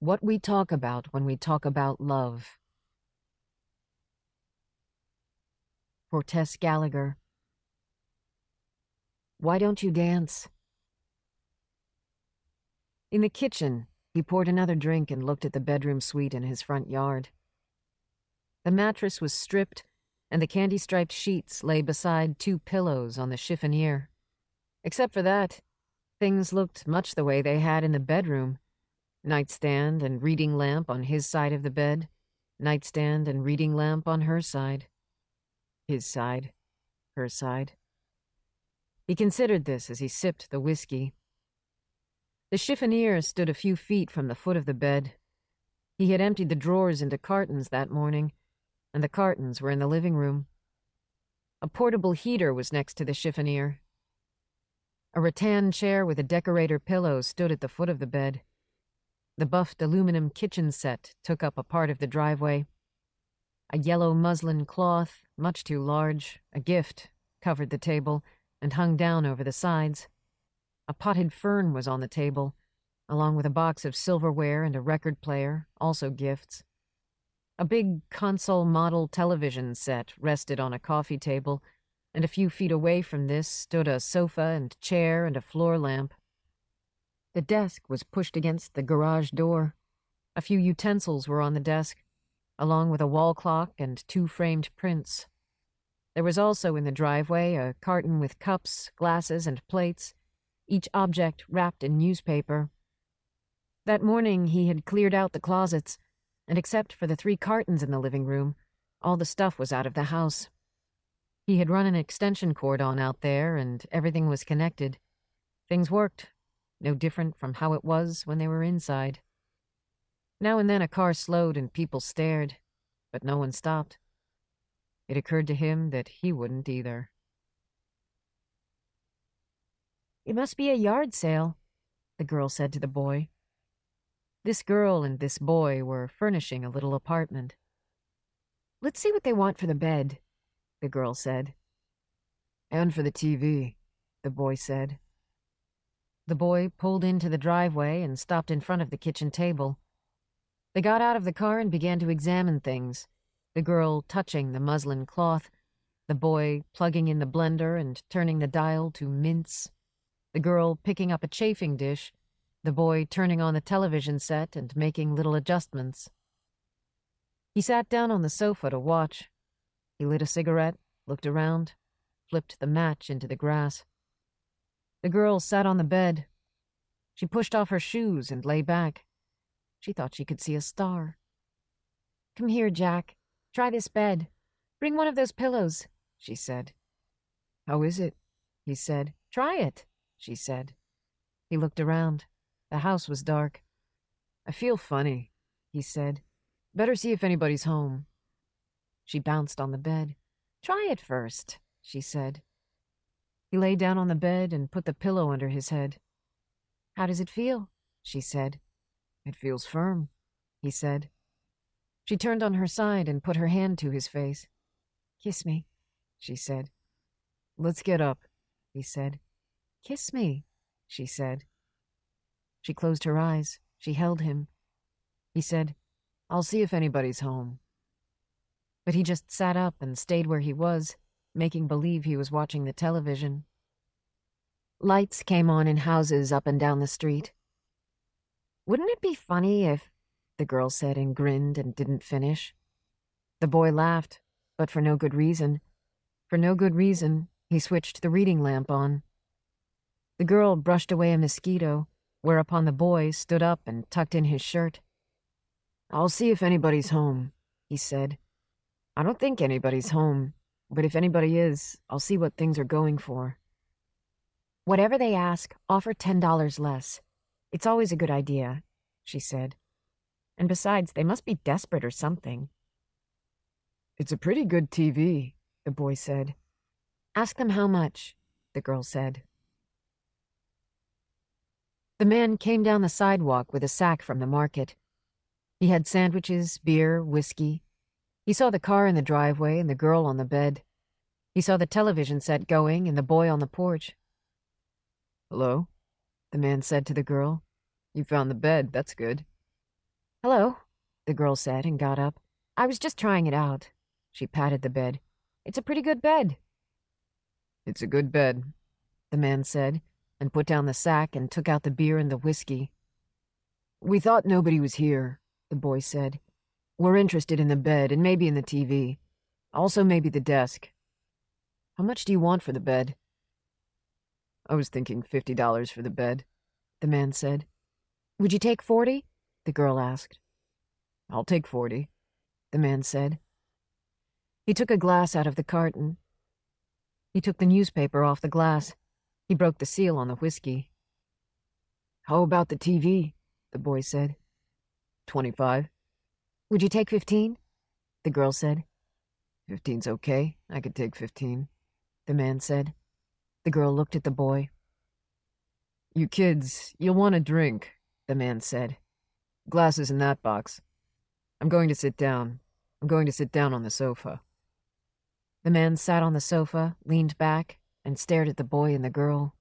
What we talk about when we talk about love. For Tess Gallagher. Why don't you dance? In the kitchen, he poured another drink and looked at the bedroom suite in his front yard. The mattress was stripped, and the candy-striped sheets lay beside two pillows on the chiffonier. Except for that, things looked much the way they had in the bedroom. Nightstand and reading lamp on his side of the bed, nightstand and reading lamp on her side. His side, her side. He considered this as he sipped the whiskey. The chiffonier stood a few feet from the foot of the bed. He had emptied the drawers into cartons that morning, and the cartons were in the living room. A portable heater was next to the chiffonier. A rattan chair with a decorator pillow stood at the foot of the bed. The buffed aluminum kitchen set took up a part of the driveway. A yellow muslin cloth, much too large, a gift, covered the table and hung down over the sides. A potted fern was on the table, along with a box of silverware and a record player, also gifts. A big console model television set rested on a coffee table, and a few feet away from this stood a sofa and chair and a floor lamp. The desk was pushed against the garage door. A few utensils were on the desk, along with a wall clock and two framed prints. There was also in the driveway a carton with cups, glasses, and plates, each object wrapped in newspaper. That morning he had cleared out the closets, and except for the 3 cartons in the living room, all the stuff was out of the house. He had run an extension cord on out there, and everything was connected. Things worked, no different from how it was when they were inside. Now and then a car slowed and people stared, but no one stopped. It occurred to him that he wouldn't either. "It must be a yard sale," the girl said to the boy. This girl and this boy were furnishing a little apartment. "Let's see what they want for the bed," the girl said. "And for the TV," the boy said. The boy pulled into the driveway and stopped in front of the kitchen table. They got out of the car and began to examine things, the girl touching the muslin cloth, the boy plugging in the blender and turning the dial to mince, the girl picking up a chafing dish, the boy turning on the television set and making little adjustments. He sat down on the sofa to watch. He lit a cigarette, looked around, flipped the match into the grass. The girl sat on the bed. She pushed off her shoes and lay back. She thought she could see a star. "Come here, Jack. Try this bed. Bring one of those pillows," she said. "How is it?" he said. "Try it," she said. He looked around. The house was dark. "I feel funny," he said. "Better see if anybody's home." She bounced on the bed. "Try it first," she said. He lay down on the bed and put the pillow under his head. "How does it feel?" she said. "It feels firm," he said. She turned on her side and put her hand to his face. "Kiss me," she said. "Let's get up," he said. "Kiss me," she said. She closed her eyes. She held him. He said, "I'll see if anybody's home." But he just sat up and stayed where he was, making believe he was watching the television. Lights came on in houses up and down the street. "Wouldn't it be funny if—" the girl said and grinned and didn't finish. The boy laughed, but for no good reason. For no good reason, he switched the reading lamp on. The girl brushed away a mosquito, whereupon the boy stood up and tucked in his shirt. "I'll see if anybody's home," he said. "I don't think anybody's home, but if anybody is, I'll see what things are going for." "Whatever they ask, offer $10 less. It's always a good idea," she said. "And besides, they must be desperate or something." "It's a pretty good TV," the boy said. "Ask them how much," the girl said. The man came down the sidewalk with a sack from the market. He had sandwiches, beer, whiskey. He saw the car in the driveway and the girl on the bed. He saw the television set going and the boy on the porch. "Hello?" the man said to the girl. "You found the bed, that's good." Hello, the girl said and got up. I was just trying it out. She patted the bed. It's a pretty good bed. It's a good bed, the man said, and put down the sack and took out the beer and the whiskey. We thought nobody was here, the boy said. We're interested in the bed and maybe in the TV. Also maybe the desk. How much do you want for the bed? I was thinking $50 for the bed, the man said. Would you take 40? The girl asked. I'll take 40, the man said. He took a glass out of the carton. He took the newspaper off the glass. He broke the seal on the whiskey. How about the TV? The boy said. 25. Would you take 15? The girl said. 15's okay. I could take 15, the man said. The girl looked at the boy. You kids, you'll want a drink, the man said. Glasses in that box. I'm going to sit down. I'm going to sit down on the sofa. The man sat on the sofa, leaned back, and stared at the boy and the girl.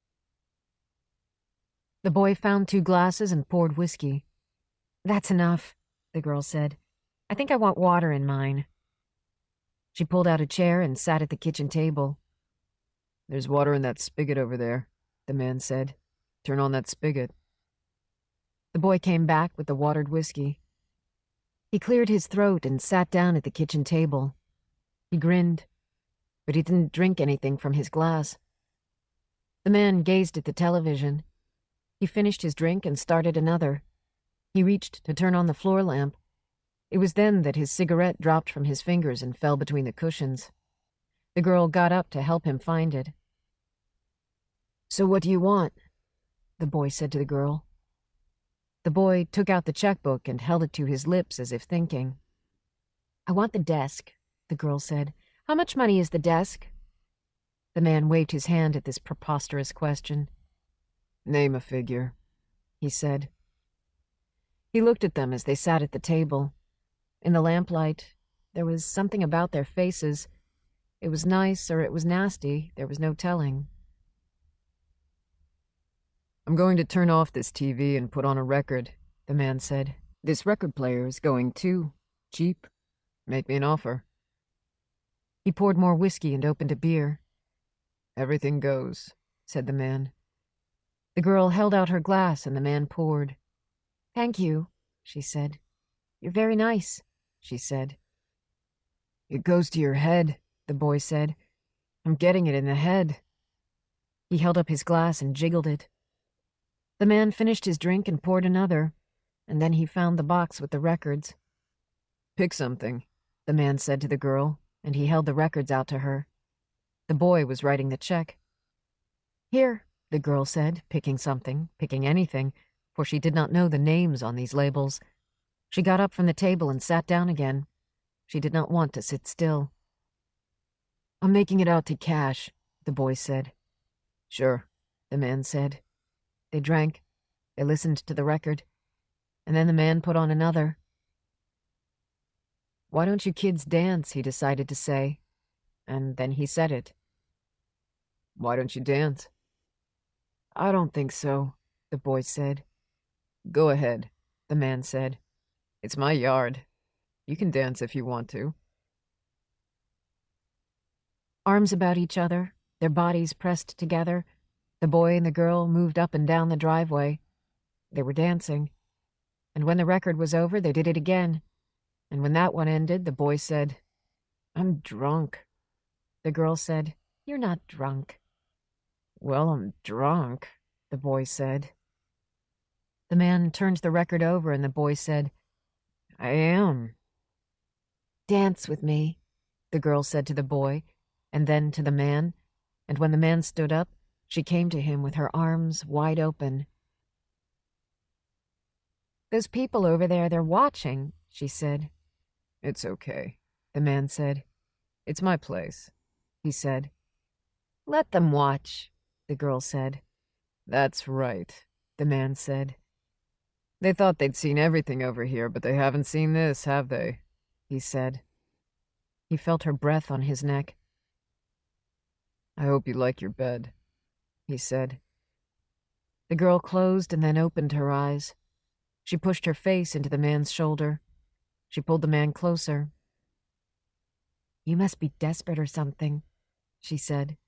The boy found 2 glasses and poured whiskey. That's enough, the girl said. I think I want water in mine. She pulled out a chair and sat at the kitchen table. There's water in that spigot over there, the man said. Turn on that spigot. The boy came back with the watered whiskey. He cleared his throat and sat down at the kitchen table. He grinned, but he didn't drink anything from his glass. The man gazed at the television. He finished his drink and started another. He reached to turn on the floor lamp. It was then that his cigarette dropped from his fingers and fell between the cushions. The girl got up to help him find it. So what do you want? The boy said to the girl. The boy took out the checkbook and held it to his lips as if thinking. I want the desk, the girl said. How much money is the desk? The man waved his hand at this preposterous question. Name a figure, he said. He looked at them as they sat at the table. In the lamplight, there was something about their faces. It was nice or it was nasty, there was no telling. I'm going to turn off this TV and put on a record, the man said. This record player is going too. Cheap. Make me an offer. He poured more whiskey and opened a beer. Everything goes, said the man. The girl held out her glass and the man poured. Thank you, she said. You're very nice, she said. It goes to your head, the boy said. I'm getting it in the head. He held up his glass and jiggled it. The man finished his drink and poured another, and then he found the box with the records. Pick something, the man said to the girl, and he held the records out to her. The boy was writing the check. Here, the girl said, picking something, picking anything, for she did not know the names on these labels. She got up from the table and sat down again. She did not want to sit still. I'm making it out to cash, the boy said. Sure, the man said. They drank. They listened to the record. And then the man put on another. Why don't you kids dance, he decided to say. And then he said it. Why don't you dance? I don't think so, the boy said. Go ahead, the man said. It's my yard. You can dance if you want to. Arms about each other, their bodies pressed together, the boy and the girl moved up and down the driveway. They were dancing. And when the record was over, they did it again. And when that one ended, the boy said, I'm drunk. The girl said, You're not drunk. Well, I'm drunk, the boy said. The man turned the record over and the boy said, I am. Dance with me, the girl said to the boy, and then to the man, and when the man stood up, she came to him with her arms wide open. Those people over there, they're watching, she said. It's okay, the man said. It's my place, he said. Let them watch, the girl said. That's right, the man said. They thought they'd seen everything over here, but they haven't seen this, have they? He said. He felt her breath on his neck. I hope you like your bed, he said. The girl closed and then opened her eyes. She pushed her face into the man's shoulder. She pulled the man closer. "You must be desperate or something," she said.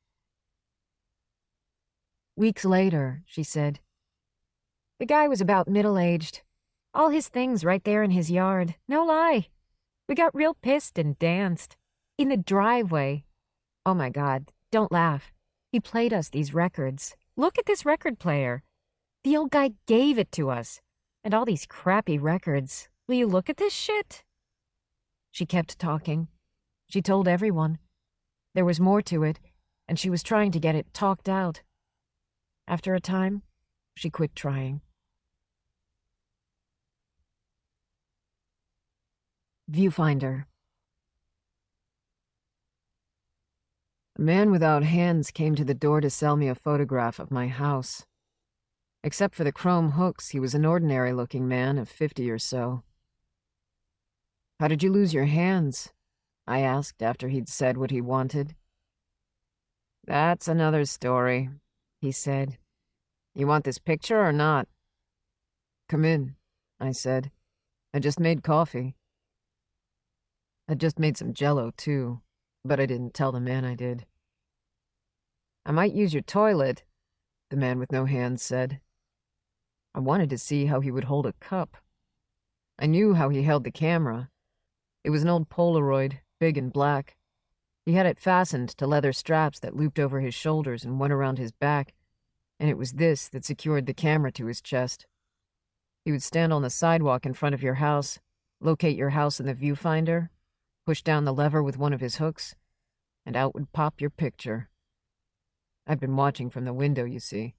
Weeks later, she said, "The guy was about middle-aged. All his things right there in his yard. No lie. We got real pissed and danced. In the driveway. Oh my God, don't laugh. He played us these records. Look at this record player. The old guy gave it to us. And all these crappy records. Will you look at this shit?" She kept talking. She told everyone. There was more to it, and she was trying to get it talked out. After a time, she quit trying. Viewfinder. A man without hands came to the door to sell me a photograph of my house. Except for the chrome hooks, he was an ordinary-looking man of 50 or so. "How did you lose your hands?" I asked after he'd said what he wanted. "That's another story," he said. "You want this picture or not?" "Come in," I said. "I just made coffee." I'd just made some Jell-O, too, but I didn't tell the man I did. "I might use your toilet," the man with no hands said. I wanted to see how he would hold a cup. I knew how he held the camera. It was an old Polaroid, big and black. He had it fastened to leather straps that looped over his shoulders and went around his back, and it was this that secured the camera to his chest. He would stand on the sidewalk in front of your house, locate your house in the viewfinder, push down the lever with one of his hooks, and out would pop your picture. I'd been watching from the window, you see.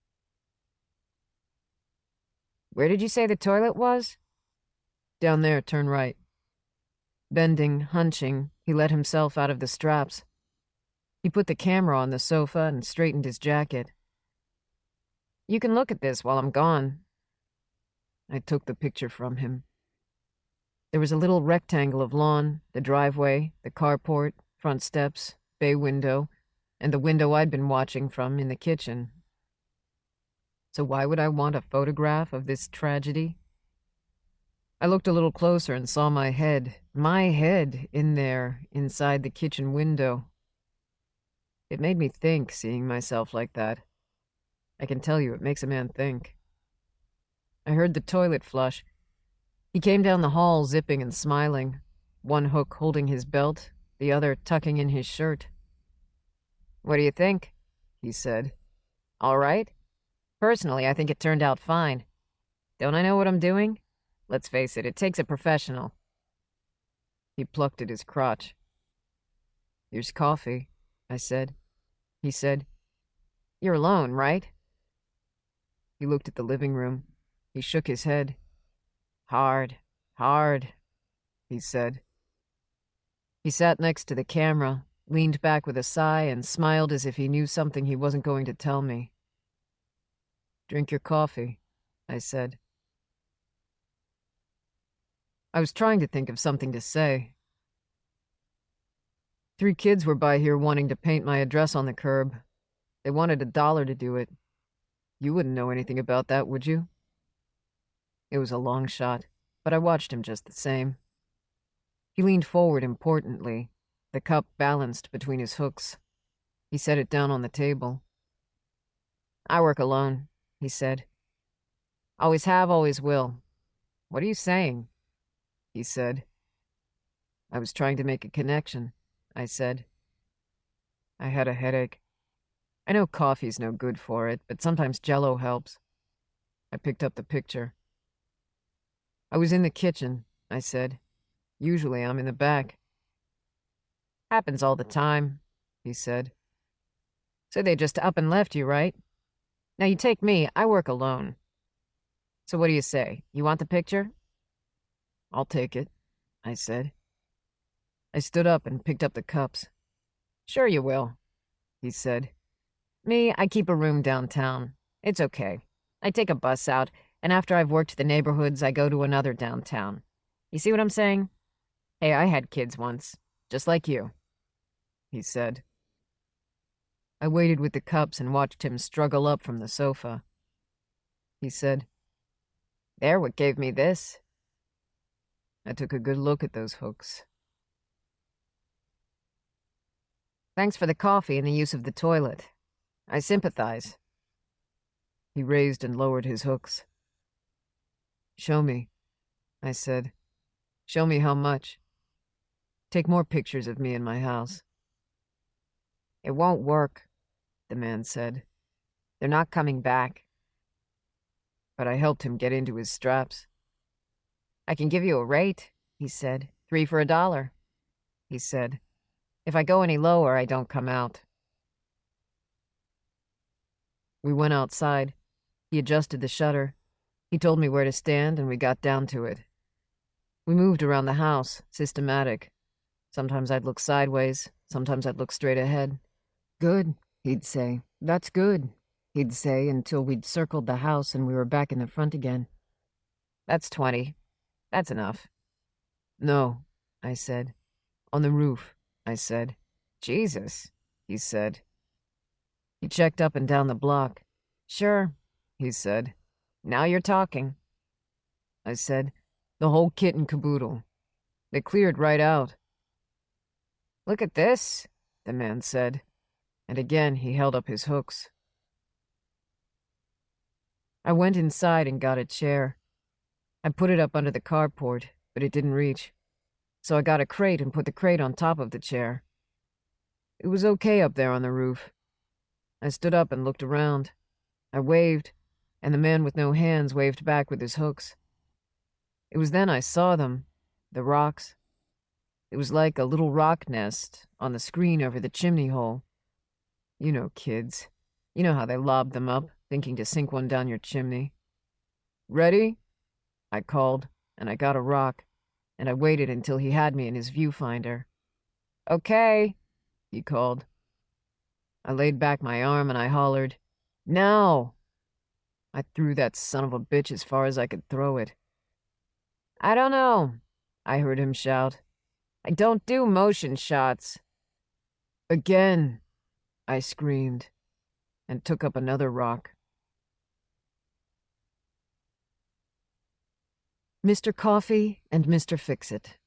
"Where did you say the toilet was?" "Down there, turn right." Bending, hunching, he let himself out of the straps. He put the camera on the sofa and straightened his jacket. "You can look at this while I'm gone." I took the picture from him. There was a little rectangle of lawn, the driveway, the carport, front steps, bay window, and the window I'd been watching from in the kitchen. So why would I want a photograph of this tragedy? I looked a little closer and saw my head in there, inside the kitchen window. It made me think, seeing myself like that. I can tell you, it makes a man think. I heard the toilet flush. He came down the hall, zipping and smiling, one hook holding his belt, the other tucking in his shirt. "What do you think?" he said. "All right? Personally, I think it turned out fine. Don't I know what I'm doing? Let's face it takes a professional." He plucked at his crotch. "Here's coffee," I said. He said, "You're alone, right?" He looked at the living room. He shook his head. Hard, he said. He sat next to the camera, leaned back with a sigh, and smiled as if he knew something he wasn't going to tell me. "Drink your coffee," I said. I was trying to think of something to say. 3 kids were by here wanting to paint my address on the curb. They wanted $1 to do it. You wouldn't know anything about that, would you? It was a long shot, but I watched him just the same. He leaned forward importantly, the cup balanced between his hooks. He set it down on the table. "I work alone," he said. "Always have, always will." "What are you saying?" he said. I was trying to make a connection, I said. I had a headache. I know coffee's no good for it, but sometimes Jell-O helps. I picked up the picture. "I was in the kitchen," I said. "Usually I'm in the back." "Happens all the time," he said. "So they just up and left you, right? Now you take me, I work alone. So what do you say? You want the picture?" "I'll take it," I said. I stood up and picked up the cups. "Sure you will," he said. "Me, I keep a room downtown. It's okay. I take a bus out, and after I've worked the neighborhoods, I go to another downtown. You see what I'm saying? Hey, I had kids once, just like you," he said. I waited with the cups and watched him struggle up from the sofa. He said, They're what gave me this. I took a good look at those hooks. Thanks for the coffee and the use of the toilet. I sympathize. He raised and lowered his hooks. Show me, I said. Show me how much. Take more pictures of me in my house. It won't work, the man said. They're not coming back. But I helped him get into his straps. I can give you a rate, he said. 3 for $1, he said. If I go any lower, I don't come out. We went outside. He adjusted the shutter. He told me where to stand, and we got down to it. We moved around the house, systematic. Sometimes I'd look sideways, sometimes I'd look straight ahead. Good, he'd say. That's good, he'd say, until we'd circled the house and we were back in the front again. That's 20. That's enough. No, I said. On the roof, I said. Jesus, he said. He checked up and down the block. Sure, he said. Now you're talking. I said, the whole kit and caboodle. They cleared right out. Look at this, the man said, and again he held up his hooks. I went inside and got a chair. I put it up under the carport, but it didn't reach. So I got a crate and put the crate on top of the chair. It was okay up there on the roof. I stood up and looked around. I waved, and the man with no hands waved back with his hooks. It was then I saw them, the rocks. It was like a little rock nest on the screen over the chimney hole. You know kids. You know how they lob them up, thinking to sink one down your chimney. Ready? I called, and I got a rock, and I waited until he had me in his viewfinder. Okay, he called. I laid back my arm and I hollered, Now! I threw that son of a bitch as far as I could throw it. I don't know, I heard him shout. I don't do motion shots. Again, I screamed, and took up another rock. Mr. Coffee and Mr. Fix-It.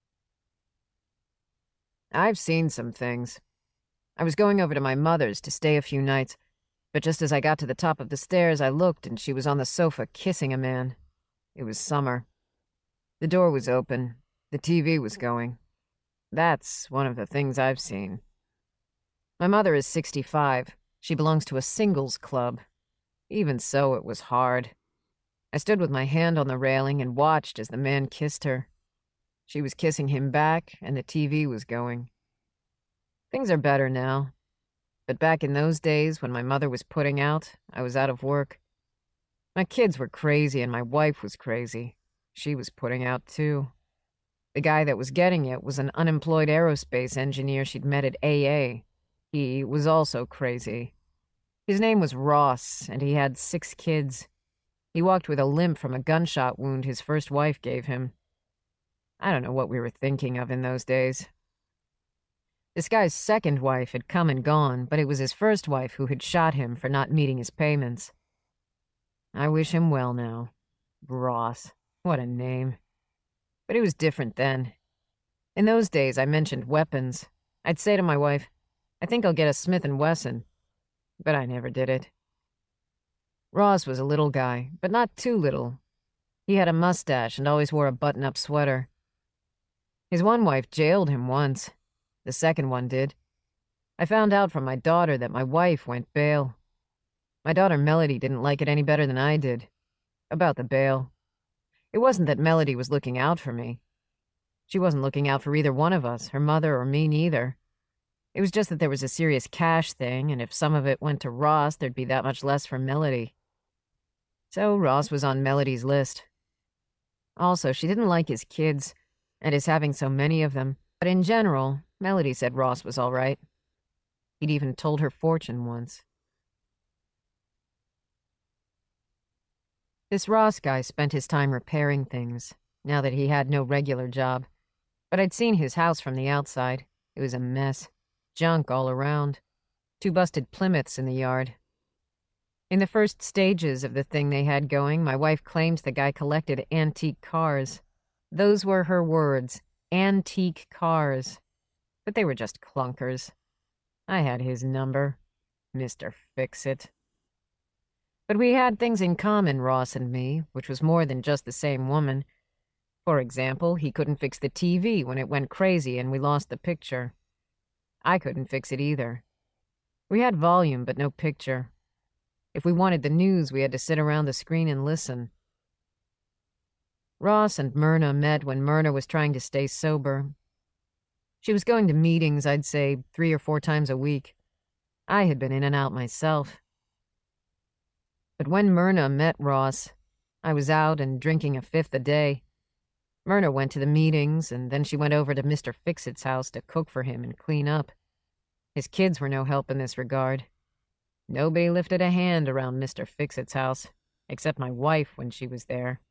I've seen some things. I was going over to my mother's to stay a few nights, but just as I got to the top of the stairs, I looked and she was on the sofa kissing a man. It was summer. The door was open. The TV was going. That's one of the things I've seen. My mother is 65. She belongs to a singles club. Even so, it was hard. I stood with my hand on the railing and watched as the man kissed her. She was kissing him back, and the TV was going. Things are better now. But back in those days, when my mother was putting out, I was out of work. My kids were crazy, and my wife was crazy. She was putting out, too. The guy that was getting it was an unemployed aerospace engineer she'd met at AA. He was also crazy. His name was Ross, and he had 6 kids. He walked with a limp from a gunshot wound his first wife gave him. I don't know what we were thinking of in those days. This guy's second wife had come and gone, but it was his first wife who had shot him for not meeting his payments. I wish him well now. Ross. What a name. But it was different then. In those days, I mentioned weapons. I'd say to my wife, I think I'll get a Smith & Wesson. But I never did it. Ross was a little guy, but not too little. He had a mustache and always wore a button-up sweater. His one wife jailed him once. The second one did. I found out from my daughter that my wife went bail. My daughter Melody didn't like it any better than I did. About the bail. It wasn't that Melody was looking out for me. She wasn't looking out for either one of us, her mother or me neither. It was just that there was a serious cash thing, and if some of it went to Ross, there'd be that much less for Melody. So Ross was on Melody's list. Also, she didn't like his kids, and his having so many of them, but in general, Melody said Ross was all right. He'd even told her fortune once. This Ross guy spent his time repairing things, now that he had no regular job. But I'd seen his house from the outside. It was a mess. Junk all around. 2 busted Plymouths in the yard. In the first stages of the thing they had going, my wife claims the guy collected antique cars. Those were her words, antique cars. But they were just clunkers. I had his number, Mr. Fix-It. But we had things in common, Ross and me, which was more than just the same woman. For example, he couldn't fix the TV when it went crazy and we lost the picture. I couldn't fix it either. We had volume, but no picture. If we wanted the news, we had to sit around the screen and listen. Ross and Myrna met when Myrna was trying to stay sober. She was going to meetings, I'd say, 3 or 4 times a week. I had been in and out myself. But when Myrna met Ross, I was out and drinking a fifth a day. Myrna went to the meetings, and then she went over to Mr. Fix-It's house to cook for him and clean up. His kids were no help in this regard. Nobody lifted a hand around Mr. Fix-It's house, except my wife when she was there.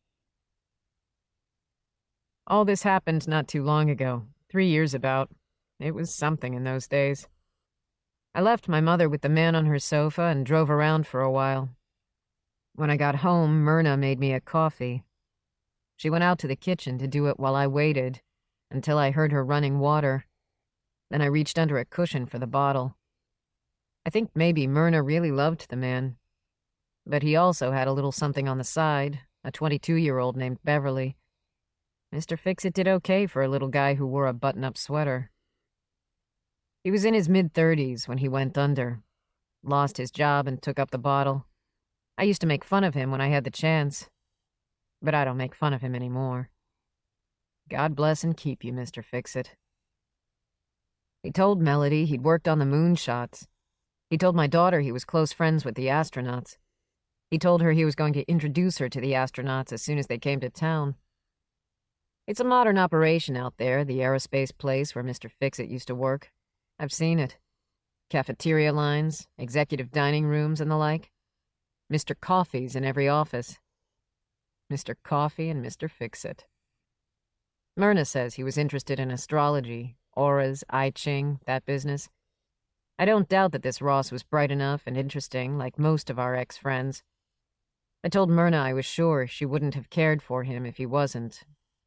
All this happened not too long ago, 3 years about. It was something in those days. I left my mother with the man on her sofa and drove around for a while. When I got home, Myrna made me a coffee. She went out to the kitchen to do it while I waited, until I heard her running water. Then I reached under a cushion for the bottle. I think maybe Myrna really loved the man. But he also had a little something on the side, a 22-year-old named Beverly. Mr. Fix-It did okay for a little guy who wore a button-up sweater. He was in his mid-30s when he went under, lost his job and took up the bottle. I used to make fun of him when I had the chance, but I don't make fun of him anymore. God bless and keep you, Mr. Fix-It. He told Melody he'd worked on the moonshots. He told my daughter he was close friends with the astronauts. He told her he was going to introduce her to the astronauts as soon as they came to town. It's a modern operation out there, the aerospace place where Mr. Fix-It used to work. I've seen it. Cafeteria lines, executive dining rooms, and the like. Mr. Coffee's in every office. Mr. Coffee and Mr. Fix-It. Myrna says he was interested in astrology, auras, I Ching, that business. I don't doubt that this Ross was bright enough and interesting, like most of our ex-friends. I told Myrna I was sure she wouldn't have cared for him if he wasn't.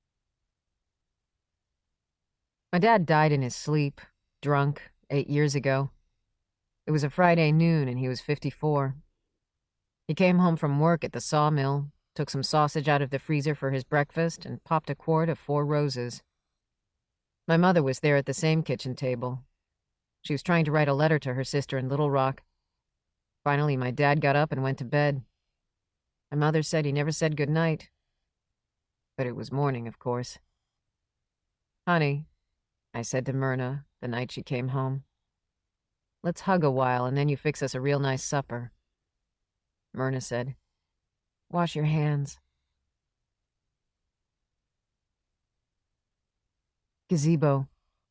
My dad died in his sleep, drunk, 8 years ago. It was a Friday noon and he was 54. He came home from work at the sawmill, took some sausage out of the freezer for his breakfast, and popped a quart of 4 Roses. My mother was there at the same kitchen table. She was trying to write a letter to her sister in Little Rock. Finally, my dad got up and went to bed. My mother said he never said good night. But it was morning, of course. Honey, I said to Myrna the night she came home, let's hug a while and then you fix us a real nice supper. Myrna said, wash your hands. Gazebo.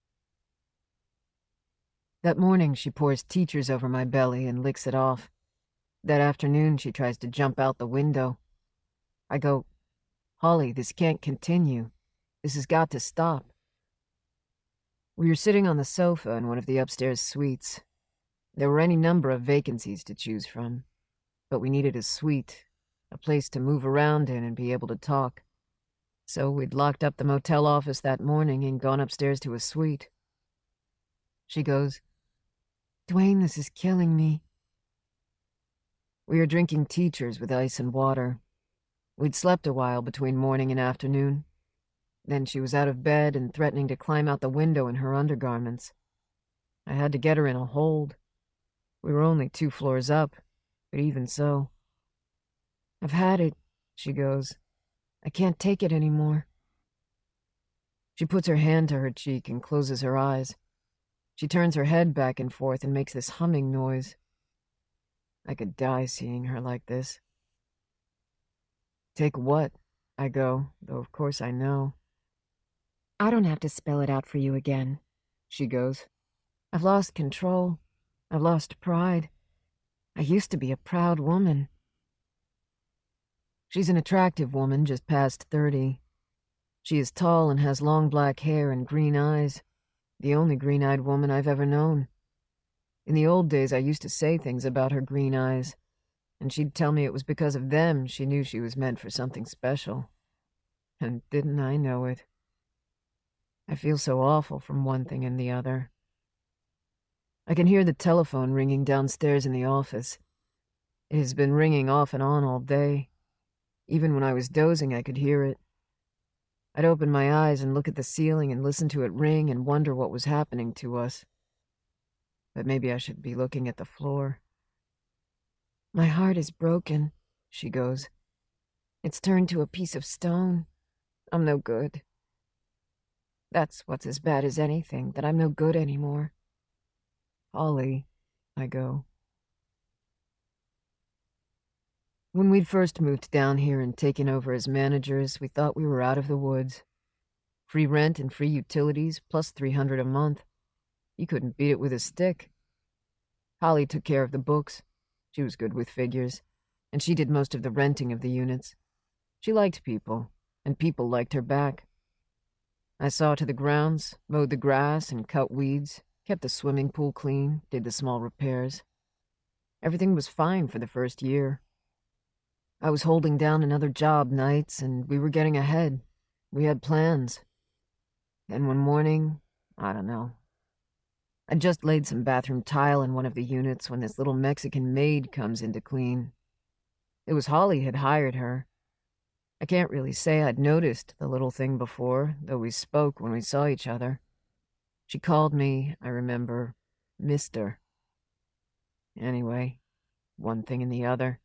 That morning she pours teachers over my belly and licks it off. That afternoon she tries to jump out the window. I go, Holly, this can't continue. This has got to stop. We were sitting on the sofa in one of the upstairs suites. There were any number of vacancies to choose from, but we needed a suite, a place to move around in and be able to talk. So we'd locked up the motel office that morning and gone upstairs to a suite. She goes, Dwayne, this is killing me. We were drinking teachers with ice and water. We'd slept a while between morning and afternoon. Then she was out of bed and threatening to climb out the window in her undergarments. I had to get her in a hold. We were only 2 floors up, but even so. I've had it, she goes. I can't take it anymore. She puts her hand to her cheek and closes her eyes. She turns her head back and forth and makes this humming noise. I could die seeing her like this. Take what? I go, though of course I know. I don't have to spell it out for you again, she goes. I've lost control. I've lost pride. I used to be a proud woman. She's an attractive woman, just past 30. She is tall and has long black hair and green eyes. The only green-eyed woman I've ever known. In the old days, I used to say things about her green eyes. And she'd tell me it was because of them she knew she was meant for something special. And didn't I know it? I feel so awful from one thing and the other. I can hear the telephone ringing downstairs in the office. It has been ringing off and on all day. Even when I was dozing, I could hear it. I'd open my eyes and look at the ceiling and listen to it ring and wonder what was happening to us. But maybe I should be looking at the floor. My heart is broken, she goes. It's turned to a piece of stone. I'm no good. That's what's as bad as anything, that I'm no good anymore. Holly, I go. When we'd first moved down here and taken over as managers, we thought we were out of the woods. Free rent and free utilities, plus $300 a month. You couldn't beat it with a stick. Holly took care of the books. She was good with figures, and she did most of the renting of the units. She liked people, and people liked her back. I saw to the grounds, mowed the grass and cut weeds, kept the swimming pool clean, did the small repairs. Everything was fine for the first year. I was holding down another job nights, and we were getting ahead. We had plans. Then one morning, I don't know. I'd just laid some bathroom tile in one of the units when this little Mexican maid comes in to clean. It was Holly had hired her. I can't really say I'd noticed the little thing before, though we spoke when we saw each other. She called me, I remember, Mister. Anyway, one thing and the other.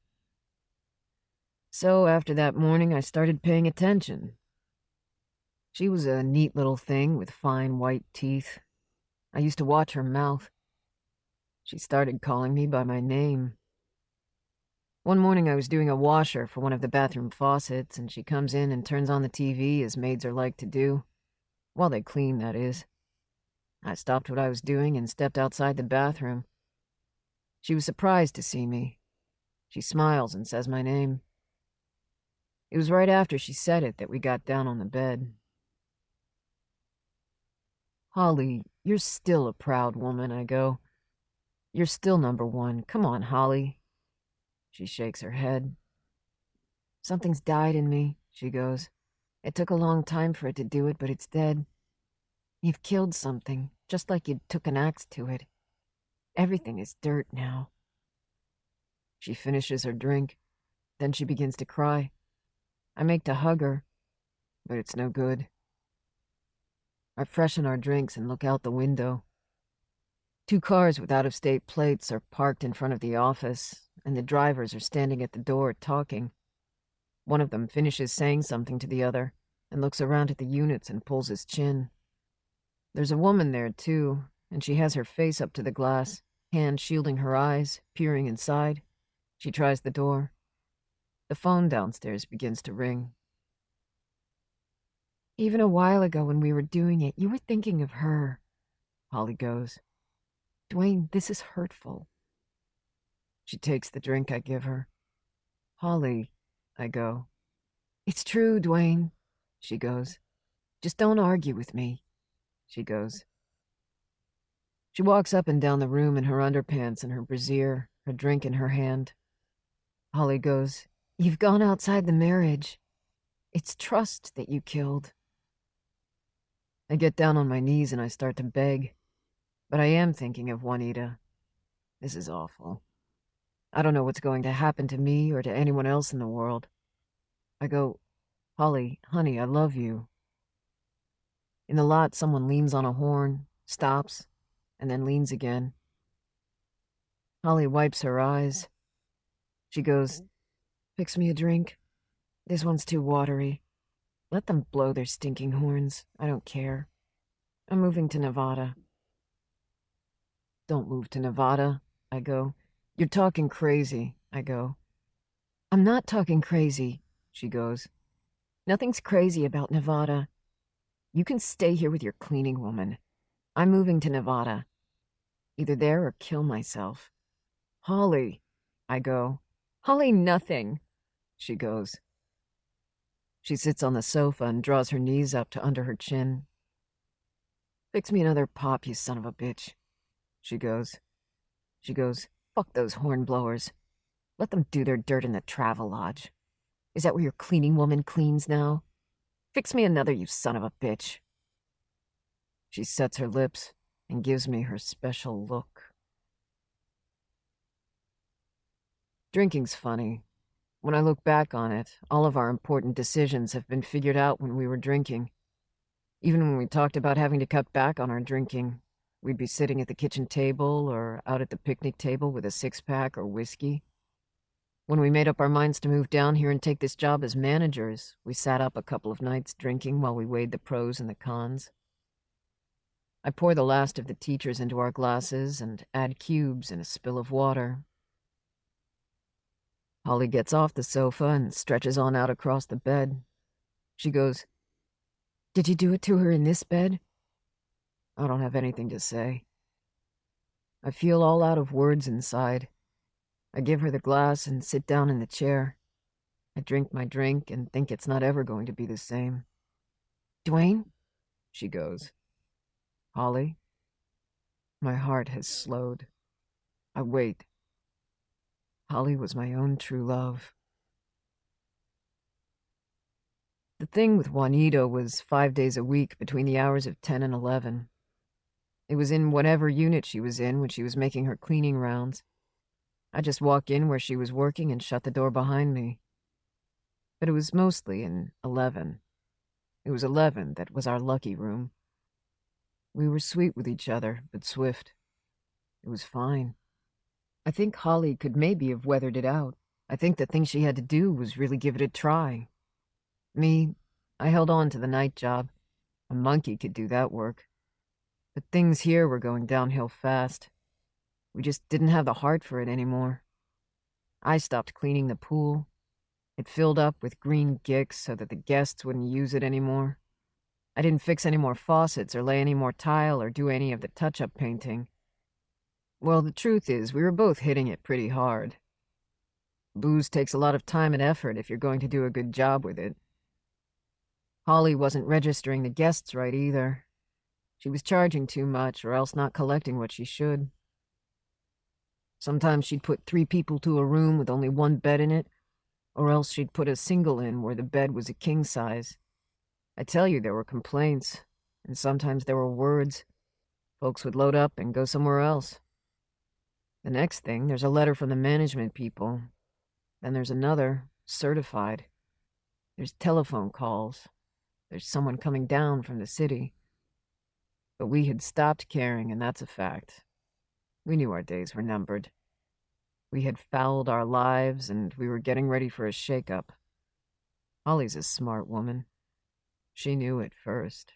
So after that morning, I started paying attention. She was a neat little thing with fine white teeth. I used to watch her mouth. She started calling me by my name. One morning I was doing a washer for one of the bathroom faucets, and she comes in and turns on the TV, as maids are like to do. While they clean, that is. I stopped what I was doing and stepped outside the bathroom. She was surprised to see me. She smiles and says my name. It was right after she said it that we got down on the bed. Holly, you're still a proud woman, I go. You're still number one. Come on, Holly. She shakes her head. Something's died in me, she goes. It took a long time for it to do it, but it's dead. You've killed something, just like you took an axe to it. Everything is dirt now. She finishes her drink. Then she begins to cry. I make to hug her, but it's no good. I freshen our drinks and look out the window. 2 cars with out-of-state plates are parked in front of the office, and the drivers are standing at the door talking. One of them finishes saying something to the other and looks around at the units and pulls his chin. There's a woman there, too, and she has her face up to the glass, hand shielding her eyes, peering inside. She tries the door. The phone downstairs begins to ring. Even a while ago when we were doing it, you were thinking of her, Holly goes. Dwayne, this is hurtful. She takes the drink I give her. Holly, I go. It's true, Dwayne, she goes. Just don't argue with me, she goes. She walks up and down the room in her underpants and her brassiere, her drink in her hand. Holly goes, You've gone outside the marriage. It's trust that you killed. I get down on my knees and I start to beg. But I am thinking of Juanita. This is awful. I don't know what's going to happen to me or to anyone else in the world. I go, Holly, honey, I love you. In the lot, someone leans on a horn, stops, and then leans again. Holly wipes her eyes. She goes, Fix me a drink. This one's too watery. Let them blow their stinking horns. I don't care. I'm moving to Nevada. Don't move to Nevada, I go. You're talking crazy, I go. I'm not talking crazy, she goes. Nothing's crazy about Nevada. You can stay here with your cleaning woman. I'm moving to Nevada. Either there or kill myself. Holly, I go. Holly, nothing, she goes. She sits on the sofa and draws her knees up to under her chin. Fix me another pop, you son of a bitch, she goes. She goes, Fuck those horn blowers. Let them do their dirt in the travel lodge. Is that where your cleaning woman cleans now? Fix me another, you son of a bitch. She sets her lips and gives me her special look. Drinking's funny. When I look back on it, all of our important decisions have been figured out when we were drinking. Even when we talked about having to cut back on our drinking, we'd be sitting at the kitchen table or out at the picnic table with a six-pack or whiskey. When we made up our minds to move down here and take this job as managers, we sat up a couple of nights drinking while we weighed the pros and the cons. I pour the last of the teachers into our glasses and add cubes in a spill of water. Holly gets off the sofa and stretches on out across the bed. She goes, "Did you do it to her in this bed?" I don't have anything to say. I feel all out of words inside. I give her the glass and sit down in the chair. I drink my drink and think it's not ever going to be the same. "Dwayne?" she goes. "Holly?" My heart has slowed. I wait. Holly was my own true love. The thing with Juanito was 5 days a week between the hours of 10 and 11. It was in whatever unit she was in when she was making her cleaning rounds. I just walk in where she was working and shut the door behind me. But it was mostly in 11. It was 11 that was our lucky room. We were sweet with each other, but swift. It was fine. I think Holly could maybe have weathered it out. I think the thing she had to do was really give it a try. Me, I held on to the night job. A monkey could do that work. But things here were going downhill fast. We just didn't have the heart for it anymore. I stopped cleaning the pool. It filled up with green gicks so that the guests wouldn't use it anymore. I didn't fix any more faucets or lay any more tile or do any of the touch-up painting. Well, the truth is, we were both hitting it pretty hard. Booze takes a lot of time and effort if you're going to do a good job with it. Holly wasn't registering the guests right either. She was charging too much or else not collecting what she should. Sometimes she'd put 3 people to a room with only 1 bed in it, or else she'd put a single in where the bed was a king size. I tell you, there were complaints, and sometimes there were words. Folks would load up and go somewhere else. The next thing, there's a letter from the management people. Then there's another, certified. There's telephone calls. There's someone coming down from the city. But we had stopped caring, and that's a fact. We knew our days were numbered. We had fouled our lives, and we were getting ready for a shake-up. Holly's a smart woman. She knew it first.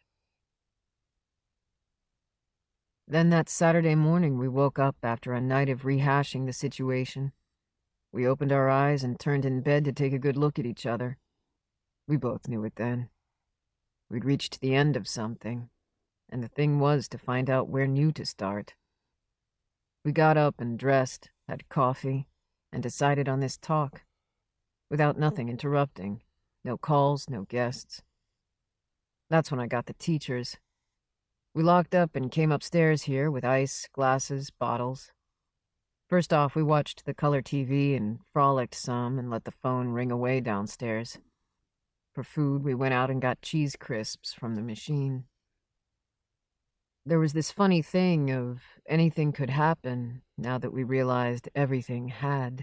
Then that Saturday morning we woke up after a night of rehashing the situation. We opened our eyes and turned in bed to take a good look at each other. We both knew it then. We'd reached the end of something, and the thing was to find out where new to start. We got up and dressed, had coffee, and decided on this talk. Without nothing interrupting. No calls, no guests. That's when I got the teachers. We locked up and came upstairs here with ice, glasses, bottles. First off, we watched the color TV and frolicked some and let the phone ring away downstairs. For food, we went out and got cheese crisps from the machine. There was this funny thing of anything could happen now that we realized everything had.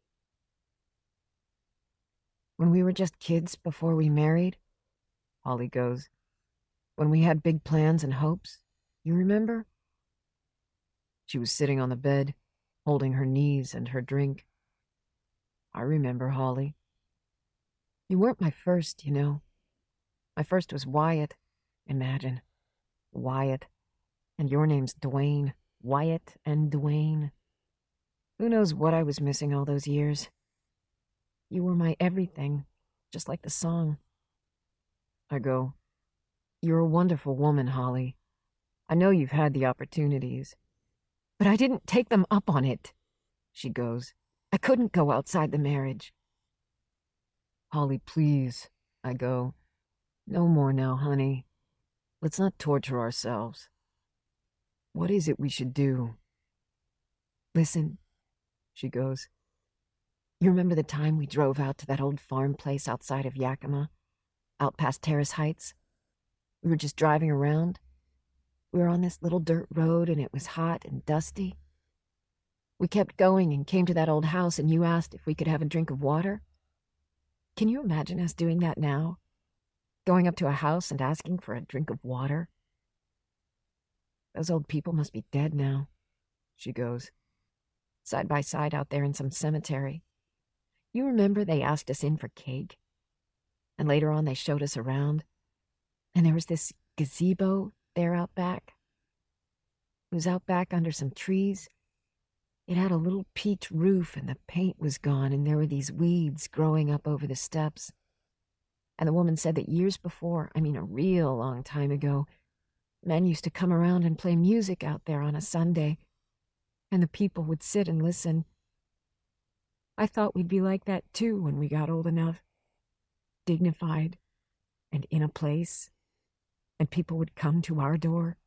"When we were just kids before we married," Holly goes, "when we had big plans and hopes, you remember?" She was sitting on the bed, holding her knees and her drink. "I remember, Holly. You weren't my first, you know. My first was Wyatt. Imagine. Wyatt. And your name's Dwayne. Wyatt and Dwayne. Who knows what I was missing all those years? You were my everything, just like the song." I go, "You're a wonderful woman, Holly. I know you've had the opportunities. But I didn't take them up on it," she goes. "I couldn't go outside the marriage." "Holly, please," I go. "No more now, honey. Let's not torture ourselves. What is it we should do?" "Listen," she goes. You remember the time we drove out to that old farm place outside of Yakima, out past Terrace Heights? We were just driving around. We were on this little dirt road and it was hot and dusty. We kept going and came to that old house and you asked if we could have a drink of water. Can you imagine us doing that now? Going up to a house and asking for a drink of water? Those old people must be dead now, she goes, side by side out there in some cemetery. You remember they asked us in for cake? And later on they showed us around. And there was this gazebo there out back. It was out back under some trees. It had a little peaked roof and the paint was gone and there were these weeds growing up over the steps. And the woman said that years before, I mean a real long time ago, men used to come around and play music out there on a Sunday, and the people would sit and listen. I thought we'd be like that too when we got old enough, dignified and in a place, and people would come to our door.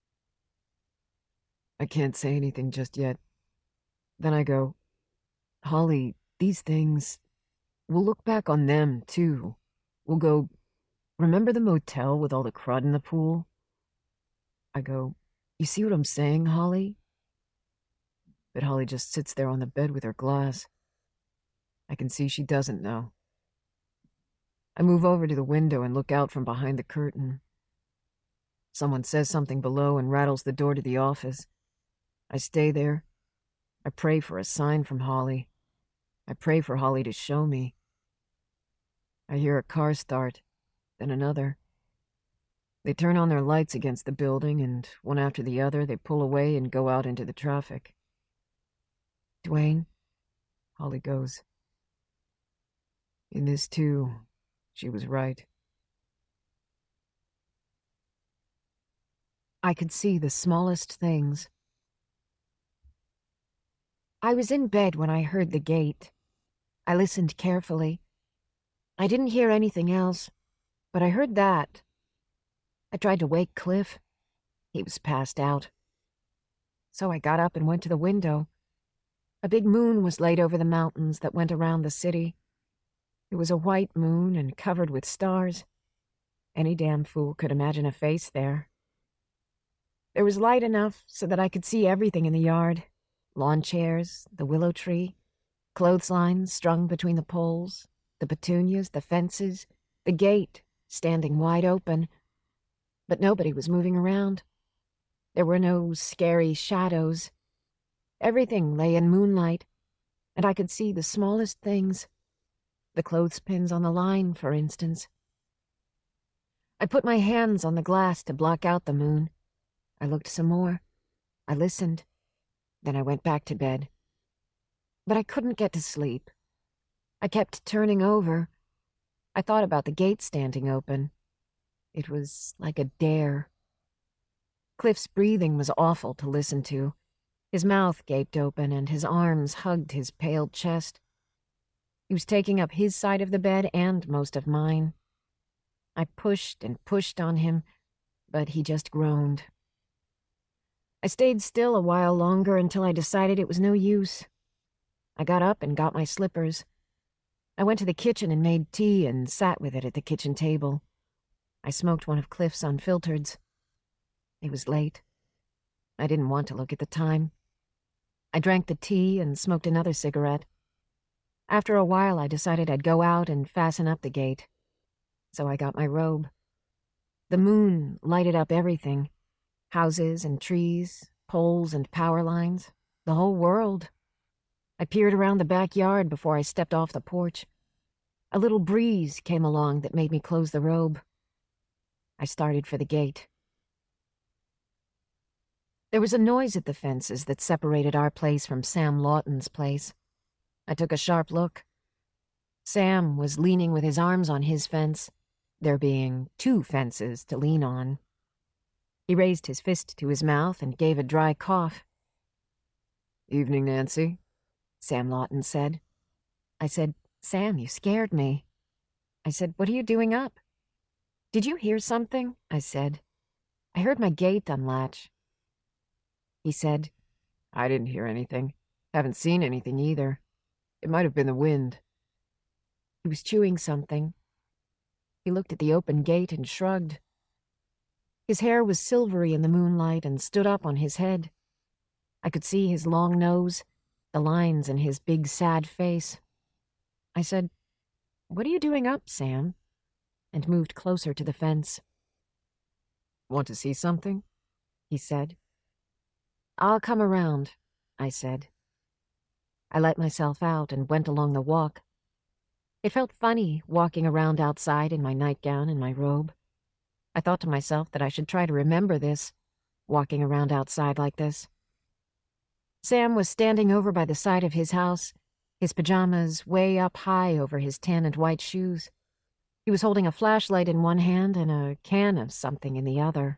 I can't say anything just yet. Then I go, Holly, these things, we'll look back on them too. We'll go, remember the motel with all the crud in the pool? I go, you see what I'm saying, Holly? But Holly just sits there on the bed with her glass. I can see she doesn't know. I move over to the window and look out from behind the curtain. Someone says something below and rattles the door to the office. I stay there. I pray for a sign from Holly. I pray for Holly to show me. I hear a car start, then another. They turn on their lights against the building, and one after the other, they pull away and go out into the traffic. Dwayne, Holly goes. In this, too, she was right. I could see the smallest things. I was in bed when I heard the gate. I listened carefully. I didn't hear anything else, but I heard that. I tried to wake Cliff. He was passed out. So I got up and went to the window. A big moon was laid over the mountains that went around the city. It was a white moon and covered with stars. Any damn fool could imagine a face there. There was light enough so that I could see everything in the yard. Lawn chairs, the willow tree, clotheslines strung between the poles, the petunias, the fences, the gate standing wide open. But nobody was moving around. There were no scary shadows. Everything lay in moonlight, and I could see the smallest things. The clothespins on the line, for instance. I put my hands on the glass to block out the moon. I looked some more. I listened. Then I went back to bed. But I couldn't get to sleep. I kept turning over. I thought about the gate standing open. It was like a dare. Cliff's breathing was awful to listen to. His mouth gaped open and his arms hugged his pale chest. He was taking up his side of the bed and most of mine. I pushed and pushed on him, but he just groaned. I stayed still a while longer until I decided it was no use. I got up and got my slippers. I went to the kitchen and made tea and sat with it at the kitchen table. I smoked one of Cliff's unfiltereds. It was late. I didn't want to look at the time. I drank the tea and smoked another cigarette. After a while, I decided I'd go out and fasten up the gate. So I got my robe. The moon lighted up everything. Houses and trees, poles and power lines, the whole world. I peered around the backyard before I stepped off the porch. A little breeze came along that made me close the robe. I started for the gate. There was a noise at the fences that separated our place from Sam Lawton's place. I took a sharp look. Sam was leaning with his arms on his fence, there being 2 fences to lean on. He raised his fist to his mouth and gave a dry cough. "Evening, Nancy," Sam Lawton said. I said, "Sam, you scared me." I said, "What are you doing up?" "Did you hear something?" I said. "I heard my gate unlatch." He said, "I didn't hear anything. Haven't seen anything either." It might have been the wind. He was chewing something. He looked at the open gate and shrugged. His hair was silvery in the moonlight and stood up on his head. I could see his long nose, the lines in his big, sad face. I said, "What are you doing up, Sam?" and moved closer to the fence. "Want to see something?" he said. "I'll come around," I said. I let myself out and went along the walk. It felt funny walking around outside in my nightgown and my robe. I thought to myself that I should try to remember this, walking around outside like this. Sam was standing over by the side of his house, his pajamas way up high over his tan and white shoes. He was holding a flashlight in one hand and a can of something in the other.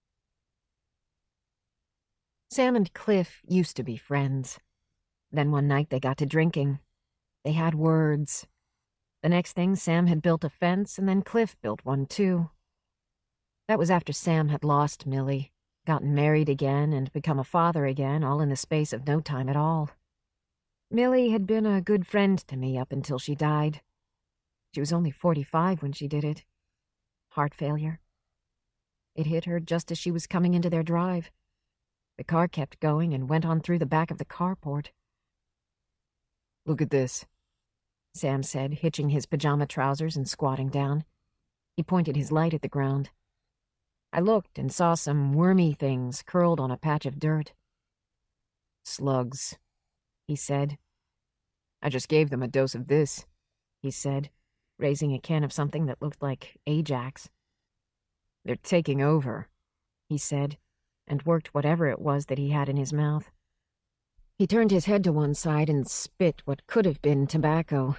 Sam and Cliff used to be friends. Then one night they got to drinking. They had words. The next thing, Sam had built a fence, and then Cliff built one too. That was after Sam had lost Millie, gotten married again, and become a father again, all in the space of no time at all. Millie had been a good friend to me up until she died. She was only 45 when she did it. Heart failure. It hit her just as she was coming into their drive. The car kept going and went on through the back of the carport. "Look at this," Sam said, hitching his pajama trousers and squatting down. He pointed his light at the ground. I looked and saw some wormy things curled on a patch of dirt. "Slugs," he said. "I just gave them a dose of this," he said, raising a can of something that looked like Ajax. "They're taking over," he said, and worked whatever it was that he had in his mouth. He turned his head to one side and spit what could have been tobacco.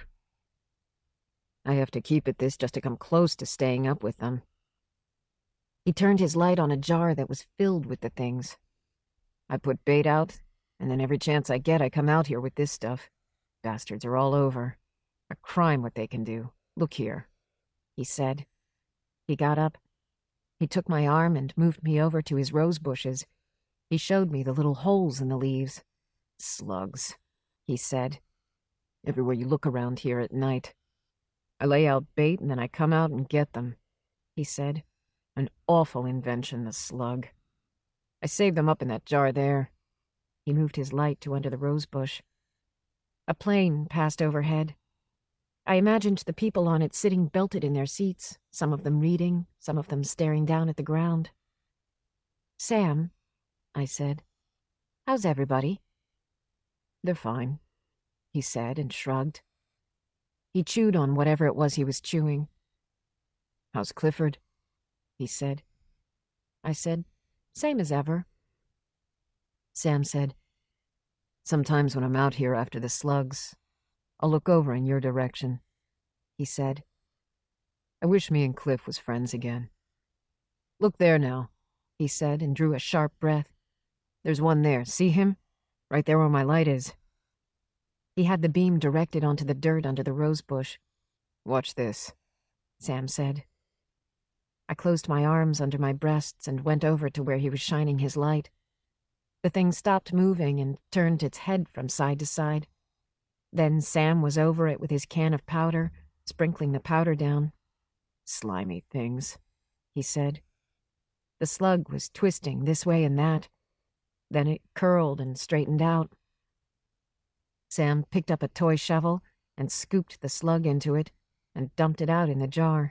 "I have to keep at this just to come close to staying up with them." He turned his light on a jar that was filled with the things. "I put bait out, and then every chance I get I come out here with this stuff. Bastards are all over. A crime what they can do. Look here," he said. He got up. He took my arm and moved me over to his rose bushes. He showed me the little holes in the leaves. "Slugs," he said. "Everywhere you look around here at night. I lay out bait and then I come out and get them," he said. "An awful invention, the slug. I saved them up in that jar there." He moved his light to under the rose bush. A plane passed overhead. I imagined the people on it sitting belted in their seats, some of them reading, some of them staring down at the ground. "Sam," I said, "how's everybody?" "They're fine," he said and shrugged. He chewed on whatever it was he was chewing. "How's Clifford?" he said. I said, "Same as ever." Sam said, "Sometimes when I'm out here after the slugs, I'll look over in your direction," he said. "I wish me and Cliff was friends again. Look there now," he said and drew a sharp breath. "There's one there, see him? Right there where my light is." He had the beam directed onto the dirt under the rose bush. "Watch this," Sam said. I closed my arms under my breasts and went over to where he was shining his light. The thing stopped moving and turned its head from side to side. Then Sam was over it with his can of powder, sprinkling the powder down. "Slimy things," he said. The slug was twisting this way and that. Then it curled and straightened out. Sam picked up a toy shovel and scooped the slug into it and dumped it out in the jar.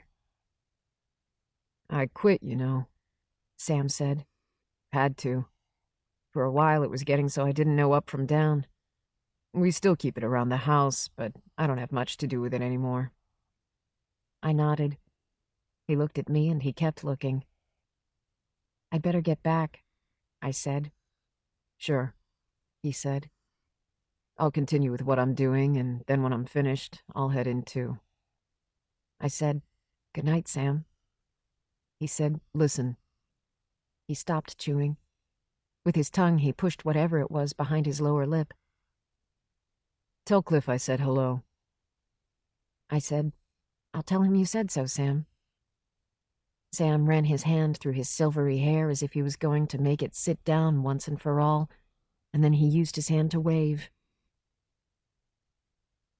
"I quit, you know," Sam said. "Had to. For a while it was getting so I didn't know up from down. We still keep it around the house, but I don't have much to do with it anymore." I nodded. He looked at me and he kept looking. "I'd better get back," I said. "Sure," he said. "I'll continue with what I'm doing, and then when I'm finished, I'll head in too." I said, "Good night, Sam." He said, "Listen." He stopped chewing. With his tongue, he pushed whatever it was behind his lower lip. "Tell Cliff I said hello." I said, "I'll tell him you said so, Sam." Sam ran his hand through his silvery hair as if he was going to make it sit down once and for all, and then he used his hand to wave.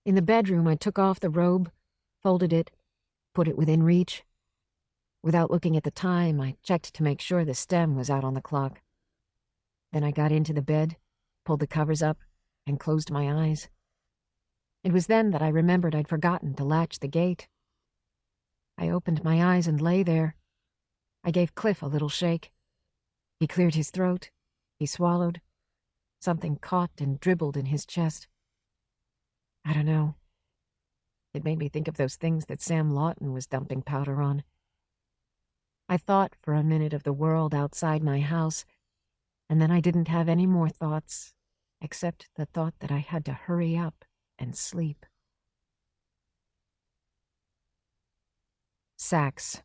In the bedroom, I took off the robe, folded it, put it within reach. Without looking at the time, I checked to make sure the stem was out on the clock. Then I got into the bed, pulled the covers up, and closed my eyes. It was then that I remembered I'd forgotten to latch the gate. I opened my eyes and lay there. I gave Cliff a little shake. He cleared his throat. He swallowed. Something caught and dribbled in his chest. I don't know. It made me think of those things that Sam Lawton was dumping powder on. I thought for a minute of the world outside my house, and then I didn't have any more thoughts, except the thought that I had to hurry up and sleep. Sachs.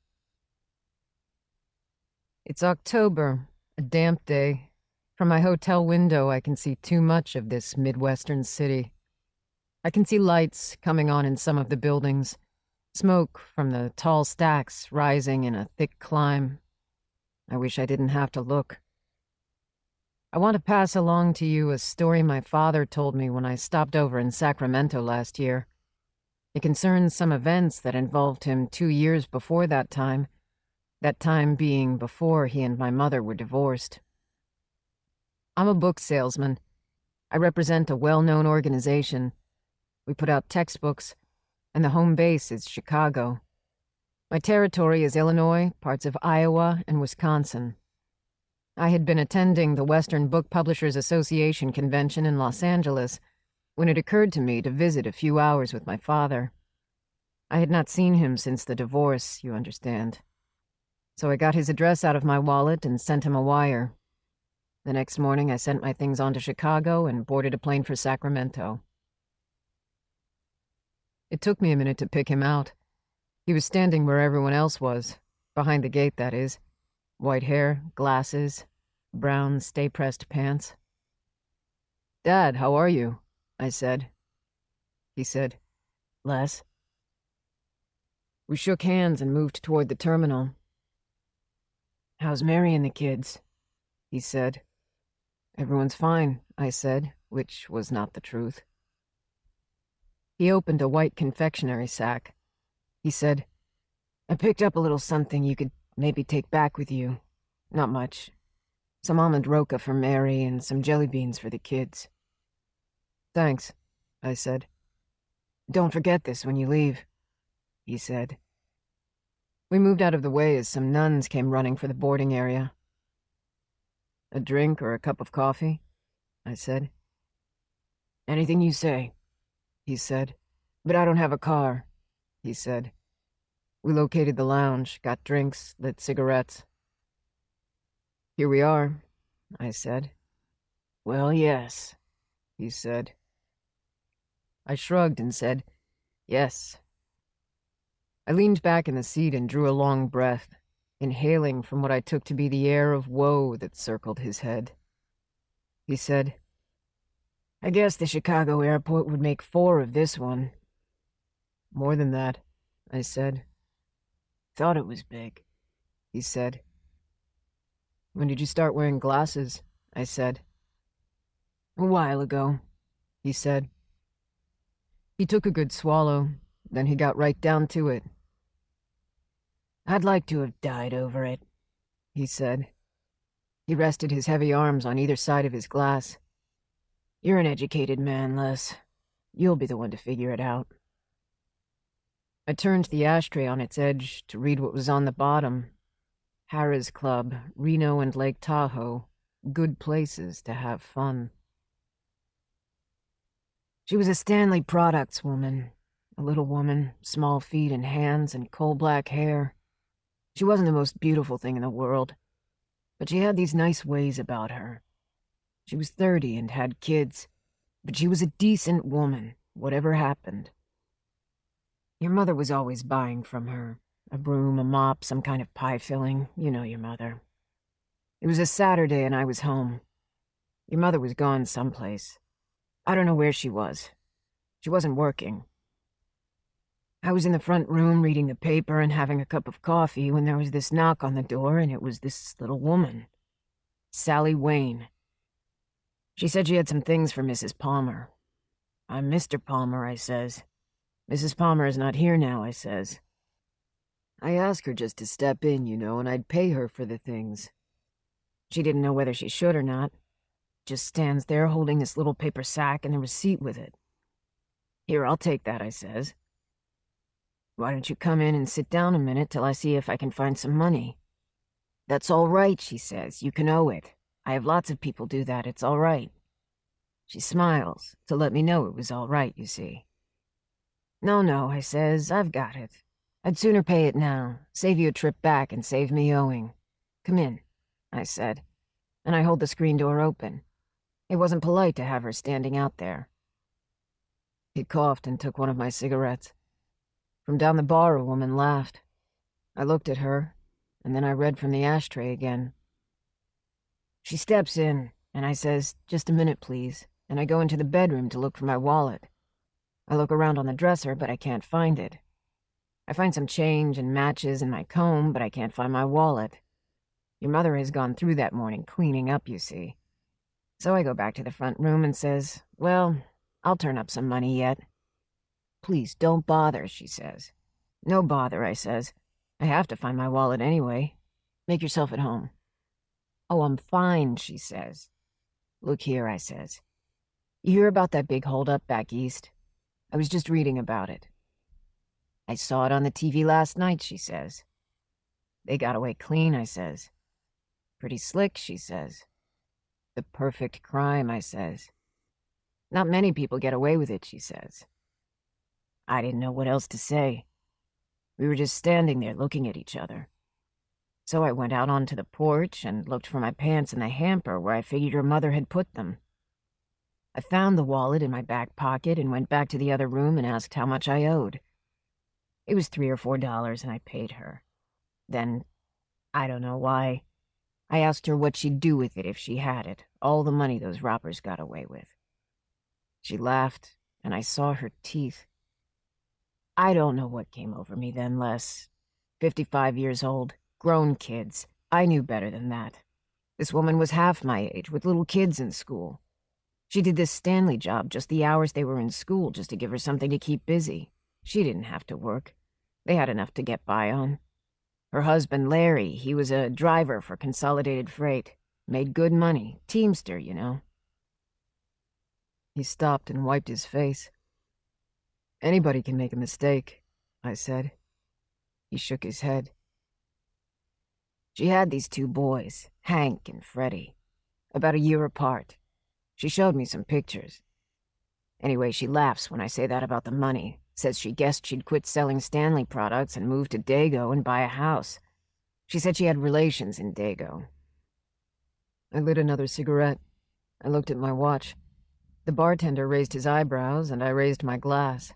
It's October, a damp day. From my hotel window, I can see too much of this Midwestern city. I can see lights coming on in some of the buildings, smoke from the tall stacks rising in a thick climb. I wish I didn't have to look. I want to pass along to you a story my father told me when I stopped over in Sacramento last year. It concerns some events that involved him 2 years before that time being before he and my mother were divorced. I'm a book salesman. I represent a well-known organization. We put out textbooks, and the home base is Chicago. My territory is Illinois, parts of Iowa, and Wisconsin. I had been attending the Western Book Publishers Association convention in Los Angeles when it occurred to me to visit a few hours with my father. I had not seen him since the divorce, you understand. So I got his address out of my wallet and sent him a wire. The next morning I sent my things on to Chicago and boarded a plane for Sacramento. It took me a minute to pick him out. He was standing where everyone else was, behind the gate, that is. White hair, glasses, brown stay-pressed pants. "Dad, how are you?" I said. He said, "Les." We shook hands and moved toward the terminal. "How's Mary and the kids?" he said. "Everyone's fine," I said, which was not the truth. He opened a white confectionery sack. He said, "I picked up a little something you could maybe take back with you. Not much. Some almond roca for Mary and some jelly beans for the kids." "Thanks," I said. "Don't forget this when you leave," he said. We moved out of the way as some nuns came running for the boarding area. "A drink or a cup of coffee?" I said. "Anything you say," he said. "But I don't have a car," he said. We located the lounge, got drinks, lit cigarettes. "Here we are," I said. "Well, yes," he said. I shrugged and said, "Yes." I leaned back in the seat and drew a long breath, inhaling from what I took to be the air of woe that circled his head. He said, "I guess the Chicago airport would make 4 of this one." "More than that," I said. "Thought it was big," he said. "When did you start wearing glasses?" I said. "A while ago," he said. He took a good swallow, then he got right down to it. "I'd like to have died over it," he said. He rested his heavy arms on either side of his glass. "You're an educated man, Les. You'll be the one to figure it out." I turned the ashtray on its edge to read what was on the bottom. Harrah's Club, Reno and Lake Tahoe. Good places to have fun. She was a Stanley Products woman. A little woman, small feet and hands and coal-black hair. She wasn't the most beautiful thing in the world, but she had these nice ways about her. She was 30 and had kids, but she was a decent woman, whatever happened. Your mother was always buying from her. A broom, a mop, some kind of pie filling. You know your mother. It was a Saturday and I was home. Your mother was gone someplace. I don't know where she was. She wasn't working. I was in the front room reading the paper and having a cup of coffee when there was this knock on the door, and it was this little woman. Sally Wayne. She said she had some things for Mrs. Palmer. "I'm Mr. Palmer," I says. "Mrs. Palmer is not here now," I says. I asked her just to step in, and I'd pay her for the things. She didn't know whether she should or not. Just stands there holding this little paper sack and the receipt with it. "Here, I'll take that," I says. "Why don't you come in and sit down a minute till I see if I can find some money?" "That's all right," she says. "You can owe it. I have lots of people do that. It's all right." She smiles, to let me know it was all right, you see. No, I says, "I've got it. I'd sooner pay it now, save you a trip back and save me owing. Come in," I said, and I hold the screen door open. It wasn't polite to have her standing out there. He coughed and took one of my cigarettes. From down the bar, a woman laughed. I looked at her, and then I read from the ashtray again. She steps in, and I says, "Just a minute, please," and I go into the bedroom to look for my wallet. I look around on the dresser, but I can't find it. I find some change and matches and my comb, but I can't find my wallet. Your mother has gone through that morning cleaning up, you see. So I go back to the front room and says, "Well, I'll turn up some money yet." "Please, don't bother," she says. "No bother," I says. "I have to find my wallet anyway. Make yourself at home." "Oh, I'm fine," she says. "Look here," I says. "You hear about that big holdup back east? I was just reading about it." "I saw it on the TV last night," she says. "They got away clean," I says. "Pretty slick," she says. "The perfect crime," I says. "Not many people get away with it," she says. I didn't know what else to say. We were just standing there looking at each other. So I went out onto the porch and looked for my pants in the hamper where I figured her mother had put them. I found the wallet in my back pocket and went back to the other room and asked how much I owed. It was $3 or $4, and I paid her. Then, I don't know why, I asked her what she'd do with it if she had it, all the money those robbers got away with. She laughed, and I saw her teeth. I don't know what came over me then, Les. 55 years old, grown kids. I knew better than that. This woman was half my age, with little kids in school. She did this Stanley job just the hours they were in school, just to give her something to keep busy. She didn't have to work. They had enough to get by on. Her husband, Larry, he was a driver for Consolidated Freight. Made good money. Teamster, you know. He stopped and wiped his face. "Anybody can make a mistake," I said. He shook his head. "She had these two boys, Hank and Freddie, about a year apart. She showed me some pictures. Anyway, she laughs when I say that about the money. Says she guessed she'd quit selling Stanley products and move to Dago and buy a house. She said she had relations in Dago." I lit another cigarette. I looked at my watch. The bartender raised his eyebrows, and I raised my glass.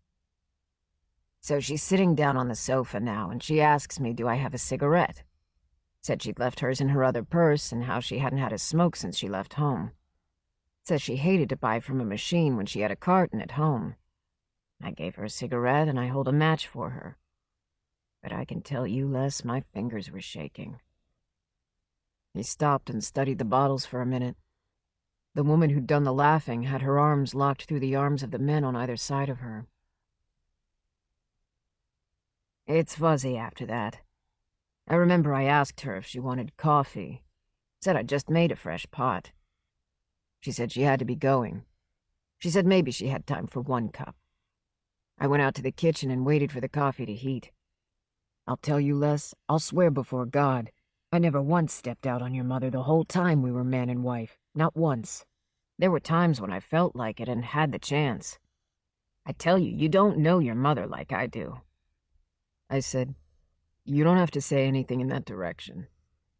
"So she's sitting down on the sofa now, and she asks me, do I have a cigarette? Said she'd left hers in her other purse, and how she hadn't had a smoke since she left home. Says she hated to buy from a machine when she had a carton at home. I gave her a cigarette, and I hold a match for her. But I can tell you, Les, my fingers were shaking." He stopped and studied the bottles for a minute. The woman who'd done the laughing had her arms locked through the arms of the men on either side of her. It's fuzzy after that. I remember I asked her if she wanted coffee. Said I'd just made a fresh pot. She said she had to be going. She said maybe she had time for 1 cup. I went out to the kitchen and waited for the coffee to heat. I'll tell you, Les, I'll swear before God, I never once stepped out on your mother the whole time we were man and wife. Not once. There were times when I felt like it and had the chance. I tell you, you don't know your mother like I do." I said, "You don't have to say anything in that direction."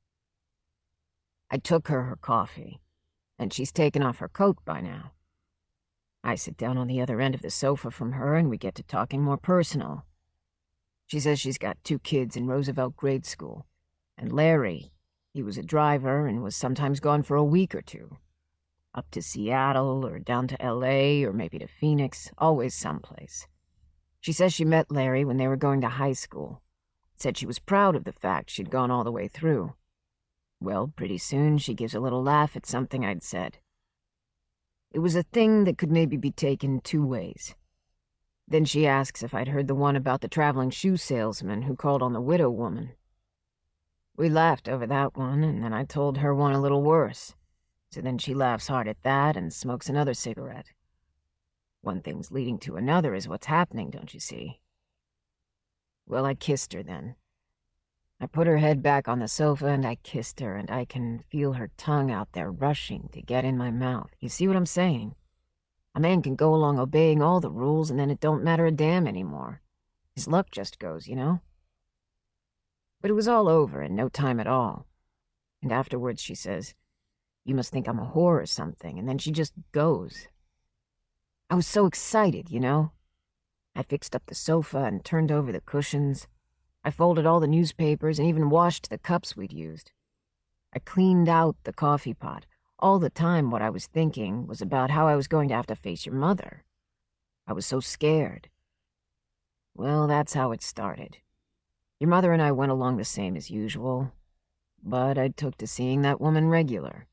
"I took her coffee, and she's taken off her coat by now. I sit down on the other end of the sofa from her, and we get to talking more personal. She says she's got 2 kids in Roosevelt grade school, and Larry, he was a driver and was sometimes gone for a week or 2. Up to Seattle, or down to LA, or maybe to Phoenix, always someplace. She says she met Larry when they were going to high school. Said she was proud of the fact she'd gone all the way through. Well, pretty soon she gives a little laugh at something I'd said. It was a thing that could maybe be taken two ways. Then she asks if I'd heard the one about the traveling shoe salesman who called on the widow woman. We laughed over that one, and then I told her one a little worse. So then she laughs hard at that and smokes another cigarette. One thing's leading to another is what's happening, don't you see? Well, I kissed her then. I put her head back on the sofa and I kissed her, and I can feel her tongue out there rushing to get in my mouth. You see what I'm saying? A man can go along obeying all the rules and then it don't matter a damn anymore. His luck just goes, you know? But it was all over in no time at all. And afterwards she says, "You must think I'm a whore or something," and then she just goes. I was so excited, you know? I fixed up the sofa and turned over the cushions. I folded all the newspapers and even washed the cups we'd used. I cleaned out the coffee pot. All the time what I was thinking was about how I was going to have to face your mother. I was so scared. Well, that's how it started. Your mother and I went along the same as usual, but I took to seeing that woman regular.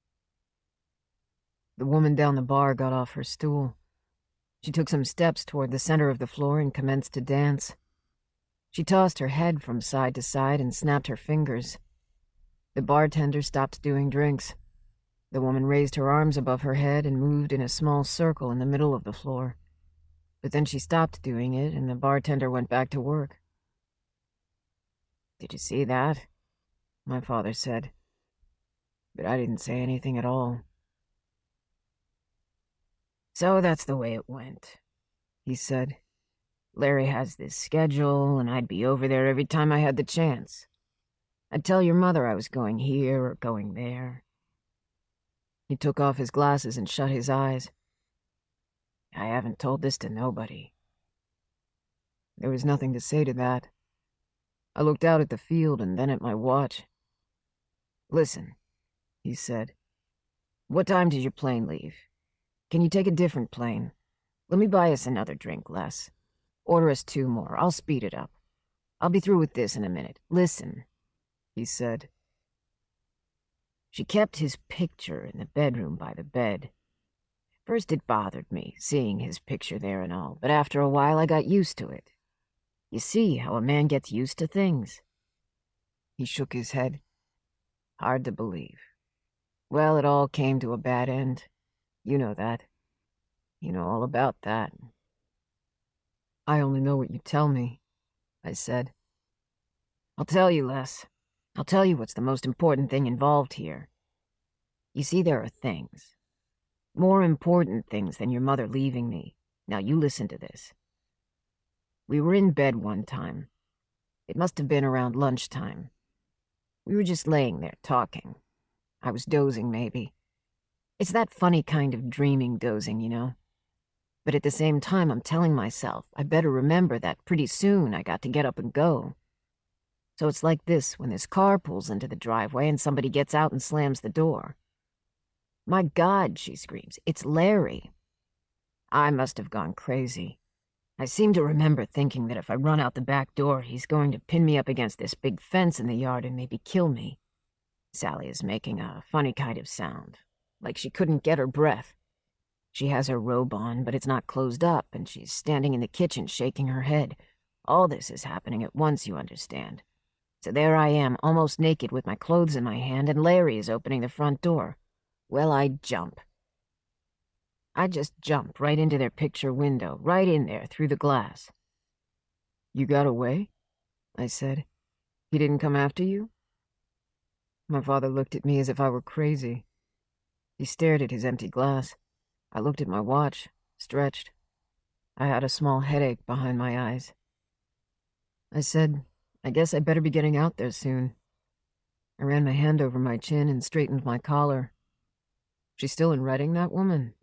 The woman down the bar got off her stool. She took some steps toward the center of the floor and commenced to dance. She tossed her head from side to side and snapped her fingers. The bartender stopped doing drinks. The woman raised her arms above her head and moved in a small circle in the middle of the floor. But then she stopped doing it, and the bartender went back to work. "Did you see that?" my father said. But I didn't say anything at all. "So that's the way it went," he said. "Larry has this schedule, and I'd be over there every time I had the chance. I'd tell your mother I was going here or going there." He took off his glasses and shut his eyes. "I haven't told this to nobody." There was nothing to say to that. I looked out at the field and then at my watch. "Listen," he said. "What time did your plane leave? Can you take a different plane? Let me buy us another drink, Les. Order us 2 more. I'll speed it up. I'll be through with this in a minute. Listen," he said. She kept his picture in the bedroom by the bed. First it bothered me, seeing his picture there and all, but after a while I got used to it. You see how a man gets used to things. He shook his head. "Hard to believe. Well, it all came to a bad end. You know that. You know all about that." "I only know what you tell me," I said. "I'll tell you, Les. I'll tell you what's the most important thing involved here. You see, there are things. More important things than your mother leaving me. Now you listen to this. We were in bed one time. It must have been around lunchtime. We were just laying there talking. I was dozing, maybe. It's that funny kind of dreaming dozing, you know? But at the same time, I'm telling myself I better remember that pretty soon I got to get up and go. So it's like this when this car pulls into the driveway and somebody gets out and slams the door. 'My God,' she screams, 'it's Larry.' I must have gone crazy. I seem to remember thinking that if I run out the back door, he's going to pin me up against this big fence in the yard and maybe kill me." Sally is making a funny kind of sound, like she couldn't get her breath. She has her robe on, but it's not closed up, and she's standing in the kitchen shaking her head. All this is happening at once, you understand. So there I am, almost naked with my clothes in my hand, and Larry is opening the front door. Well, I jump. I just jump right into their picture window, right in there, through the glass. "You got away?" I said. "He didn't come after you?" My father looked at me as if I were crazy. He stared at his empty glass. I looked at my watch, stretched. I had a small headache behind my eyes. I said, "I guess I'd better be getting out there soon." I ran my hand over my chin and straightened my collar. "She's still in Reading, that woman?"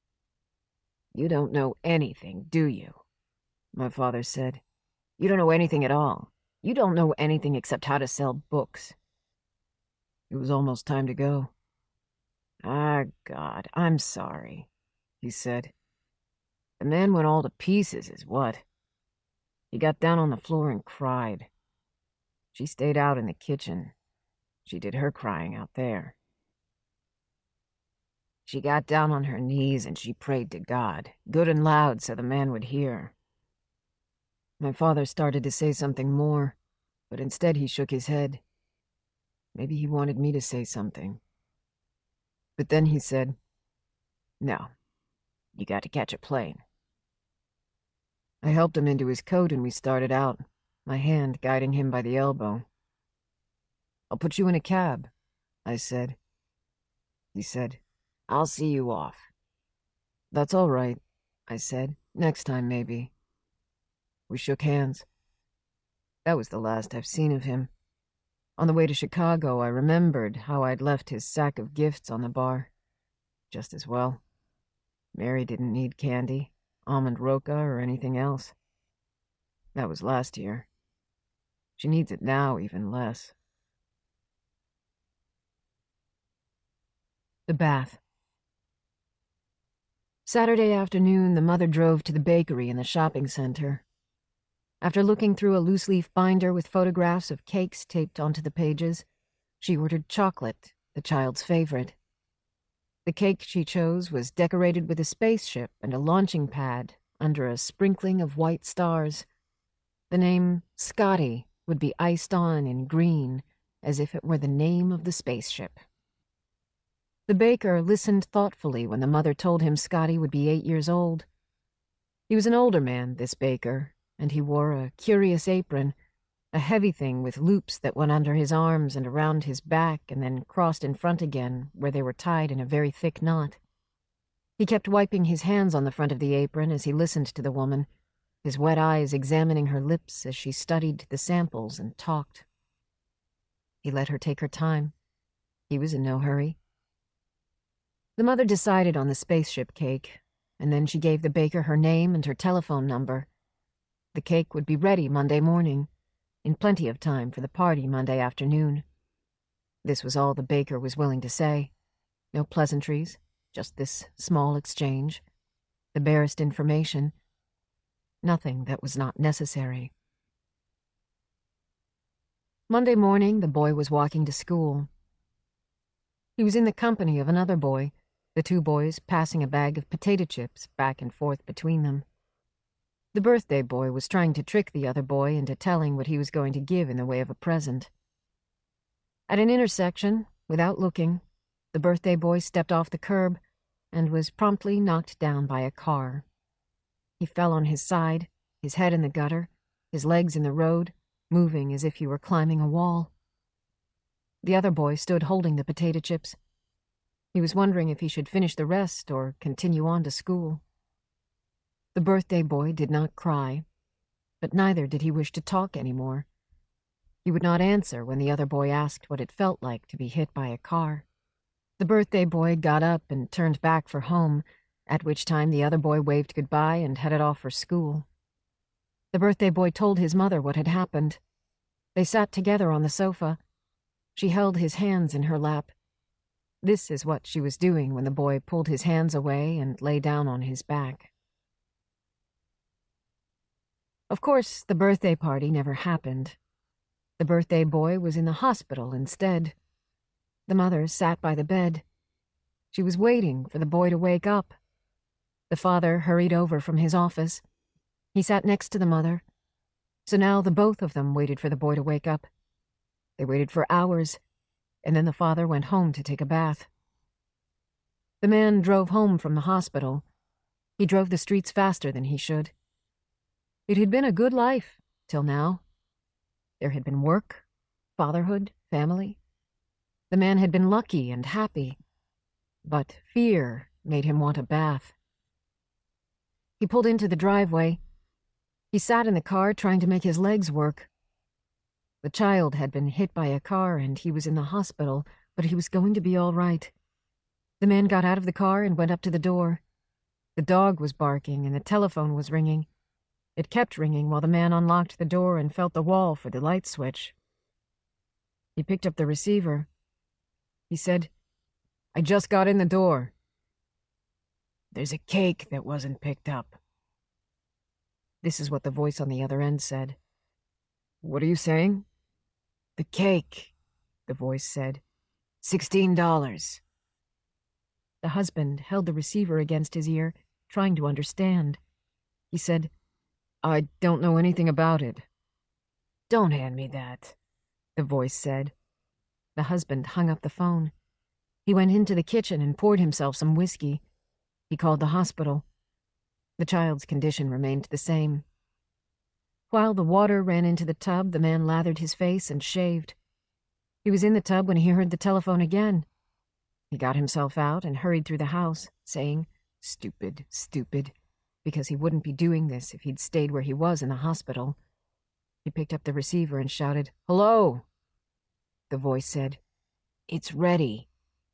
"You don't know anything, do you?" my father said. "You don't know anything at all. You don't know anything except how to sell books." It was almost time to go. "Ah, God, I'm sorry," he said. "The man went all to pieces, is what. He got down on the floor and cried. She stayed out in the kitchen. She did her crying out there." She got down on her knees and she prayed to God, good and loud so the man would hear. My father started to say something more, but instead he shook his head. Maybe he wanted me to say something. But then he said, "No, you got to catch a plane." I helped him into his coat and we started out, my hand guiding him by the elbow. "I'll put you in a cab," I said. He said, "I'll see you off." "That's all right," I said. "Next time, maybe." We shook hands. That was the last I've seen of him. On the way to Chicago, I remembered how I'd left his sack of gifts on the bar. Just as well. Mary didn't need candy, almond roca, or anything else. That was last year. She needs it now even less. The bath. Saturday afternoon, the mother drove to the bakery in the shopping center. After looking through a loose-leaf binder with photographs of cakes taped onto the pages, she ordered chocolate, the child's favorite. The cake she chose was decorated with a spaceship and a launching pad under a sprinkling of white stars. The name Scotty would be iced on in green, as if it were the name of the spaceship. The baker listened thoughtfully when the mother told him Scotty would be 8 years old. He was an older man, this baker, and he wore a curious apron, a heavy thing with loops that went under his arms and around his back and then crossed in front again, where they were tied in a very thick knot. He kept wiping his hands on the front of the apron as he listened to the woman, his wet eyes examining her lips as she studied the samples and talked. He let her take her time. He was in no hurry. The mother decided on the spaceship cake, and then she gave the baker her name and her telephone number. The cake would be ready Monday morning, in plenty of time for the party Monday afternoon. This was all the baker was willing to say. No pleasantries, just this small exchange. The barest information. Nothing that was not necessary. Monday morning, the boy was walking to school. He was in the company of another boy, the two boys passing a bag of potato chips back and forth between them. The birthday boy was trying to trick the other boy into telling what he was going to give in the way of a present. At an intersection, without looking, the birthday boy stepped off the curb and was promptly knocked down by a car. He fell on his side, his head in the gutter, his legs in the road, moving as if he were climbing a wall. The other boy stood holding the potato chips. He was wondering if he should finish the rest or continue on to school. The birthday boy did not cry, but neither did he wish to talk anymore. He would not answer when the other boy asked what it felt like to be hit by a car. The birthday boy got up and turned back for home, at which time the other boy waved goodbye and headed off for school. The birthday boy told his mother what had happened. They sat together on the sofa. She held his hands in her lap. This is what she was doing when the boy pulled his hands away and lay down on his back. Of course, the birthday party never happened. The birthday boy was in the hospital instead. The mother sat by the bed. She was waiting for the boy to wake up. The father hurried over from his office. He sat next to the mother. So now the both of them waited for the boy to wake up. They waited for hours, and then the father went home to take a bath. The man drove home from the hospital. He drove the streets faster than he should. It had been a good life, till now. There had been work, fatherhood, family. The man had been lucky and happy, but fear made him want a bath. He pulled into the driveway. He sat in the car trying to make his legs work. The child had been hit by a car and he was in the hospital, but he was going to be all right. The man got out of the car and went up to the door. The dog was barking and the telephone was ringing. It kept ringing while the man unlocked the door and felt the wall for the light switch. He picked up the receiver. He said, "I just got in the door." "There's a cake that wasn't picked up." This is what the voice on the other end said. "What are you saying?" "The cake," the voice said. $16. The husband held the receiver against his ear, trying to understand. He said, "I don't know anything about it." "Don't hand me that," the voice said. The husband hung up the phone. He went into the kitchen and poured himself some whiskey. He called the hospital. The child's condition remained the same. While the water ran into the tub, the man lathered his face and shaved. He was in the tub when he heard the telephone again. He got himself out and hurried through the house, saying, "Stupid, stupid," because he wouldn't be doing this if he'd stayed where he was in the hospital. He picked up the receiver and shouted, "Hello!" The voice said, "It's ready."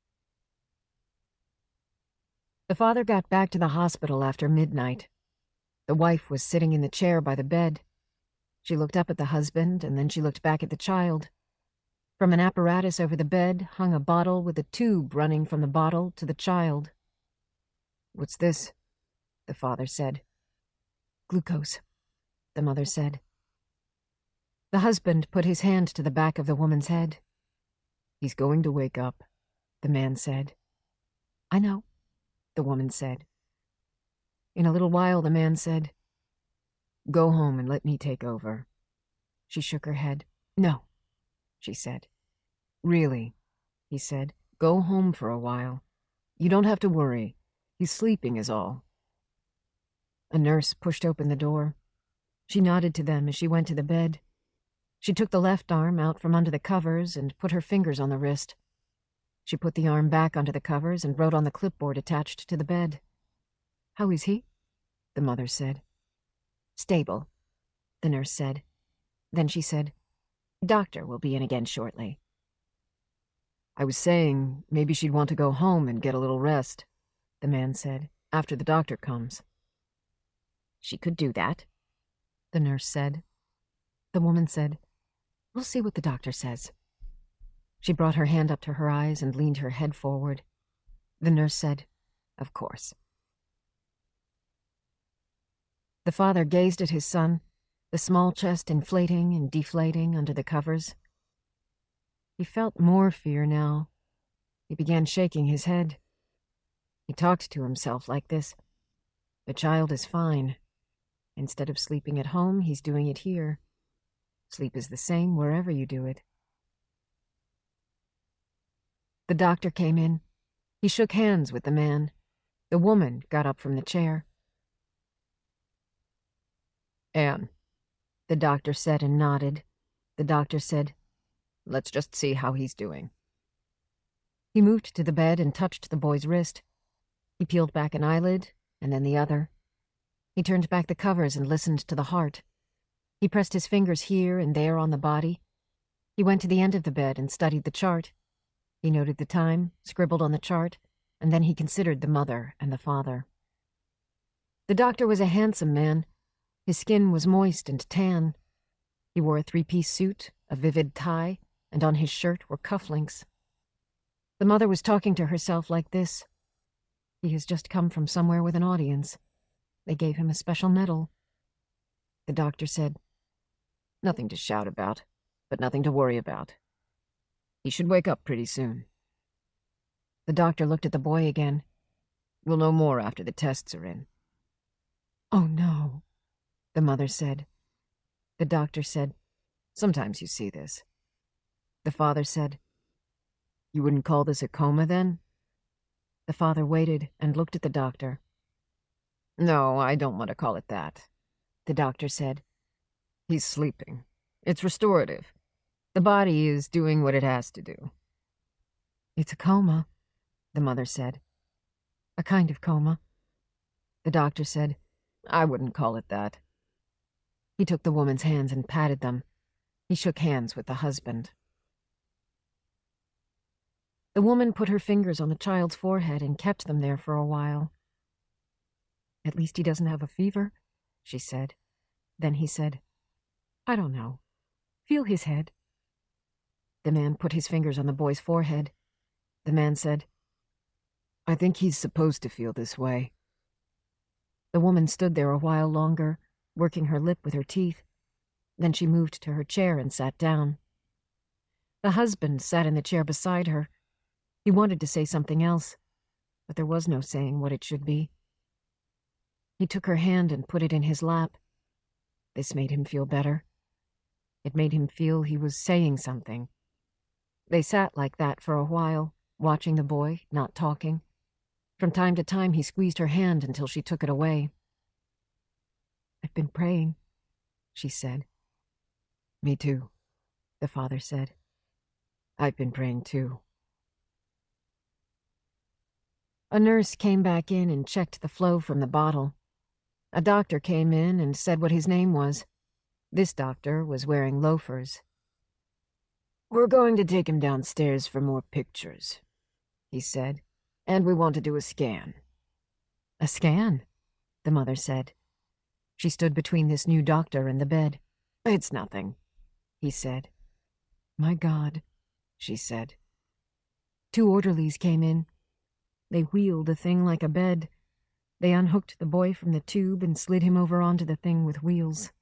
The father got back to the hospital after midnight. The wife was sitting in the chair by the bed. She looked up at the husband, and then she looked back at the child. From an apparatus over the bed hung a bottle with a tube running from the bottle to the child. "What's this?" the father said. "Glucose," the mother said. The husband put his hand to the back of the woman's head. "He's going to wake up," the man said. "I know," the woman said. In a little while, the man said, "Go home and let me take over." She shook her head. "No," she said. "Really," he said. "Go home for a while. You don't have to worry. He's sleeping is all." A nurse pushed open the door. She nodded to them as she went to the bed. She took the left arm out from under the covers and put her fingers on the wrist. She put the arm back onto the covers and wrote on the clipboard attached to the bed. "How is he?" the mother said. "Stable," the nurse said. Then she said, "Doctor will be in again shortly." "I was saying maybe she'd want to go home and get a little rest," the man said, "after the doctor comes." "She could do that," the nurse said. The woman said, "We'll see what the doctor says." She brought her hand up to her eyes and leaned her head forward. The nurse said, "Of course." The father gazed at his son, the small chest inflating and deflating under the covers. He felt more fear now. He began shaking his head. He talked to himself like this. "The child is fine. Instead of sleeping at home, he's doing it here. Sleep is the same wherever you do it." The doctor came in. He shook hands with the man. The woman got up from the chair. "Anne," the doctor said and nodded. The doctor said, "Let's just see how he's doing." He moved to the bed and touched the boy's wrist. He peeled back an eyelid, and then the other. He turned back the covers and listened to the heart. He pressed his fingers here and there on the body. He went to the end of the bed and studied the chart. He noted the time, scribbled on the chart, and then he considered the mother and the father. The doctor was a handsome man. His skin was moist and tan. He wore a three-piece suit, a vivid tie, and on his shirt were cufflinks. The mother was talking to herself like this. "He has just come from somewhere with an audience. They gave him a special medal." The doctor said, "Nothing to shout about, but nothing to worry about. He should wake up pretty soon." The doctor looked at the boy again. "We'll know more after the tests are in." "Oh, no," the mother said. The doctor said, "Sometimes you see this." The father said, "You wouldn't call this a coma, then?" The father waited and looked at the doctor. "No, I don't want to call it that," the doctor said. "He's sleeping. It's restorative. The body is doing what it has to do." "It's a coma," the mother said. "A kind of coma." The doctor said, "I wouldn't call it that." He took the woman's hands and patted them. He shook hands with the husband. The woman put her fingers on the child's forehead and kept them there for a while. "At least he doesn't have a fever," she said. Then he said, "I don't know. Feel his head." The man put his fingers on the boy's forehead. The man said, "I think he's supposed to feel this way." The woman stood there a while longer, working her lip with her teeth. Then she moved to her chair and sat down. The husband sat in the chair beside her. He wanted to say something else, but there was no saying what it should be. He took her hand and put it in his lap. This made him feel better. It made him feel he was saying something. They sat like that for a while, watching the boy, not talking. From time to time he squeezed her hand until she took it away. "I've been praying," she said. "Me too," the father said. "I've been praying too." A nurse came back in and checked the flow from the bottle. A doctor came in and said what his name was. This doctor was wearing loafers. "We're going to take him downstairs for more pictures," he said, "and we want to do a scan." "A scan?" the mother said. She stood between this new doctor and the bed. "It's nothing," he said. "My God," she said. 2 orderlies came in. They wheeled the thing like a bed. They unhooked the boy from the tube and slid him over onto the thing with wheels.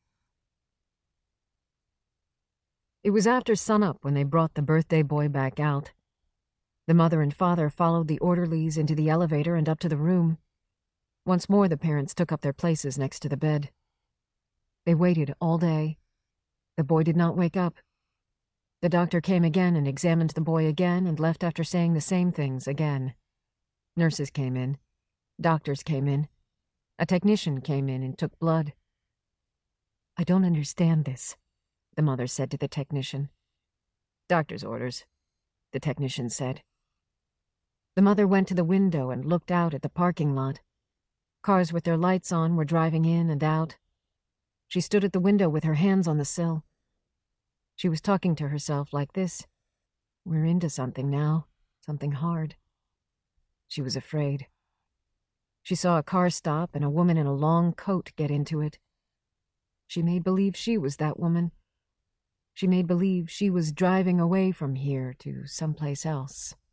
It was after sunup when they brought the birthday boy back out. The mother and father followed the orderlies into the elevator and up to the room. Once more the parents took up their places next to the bed. They waited all day. The boy did not wake up. The doctor came again and examined the boy again and left after saying the same things again. Nurses came in. Doctors came in. A technician came in and took blood. "I don't understand this," the mother said to the technician. "Doctor's orders," the technician said. The mother went to the window and looked out at the parking lot. Cars with their lights on were driving in and out. She stood at the window with her hands on the sill. She was talking to herself like this. "We're into something now, something hard." She was afraid. She saw a car stop and a woman in a long coat get into it. She made believe she was that woman. She made believe she was driving away from here to someplace else.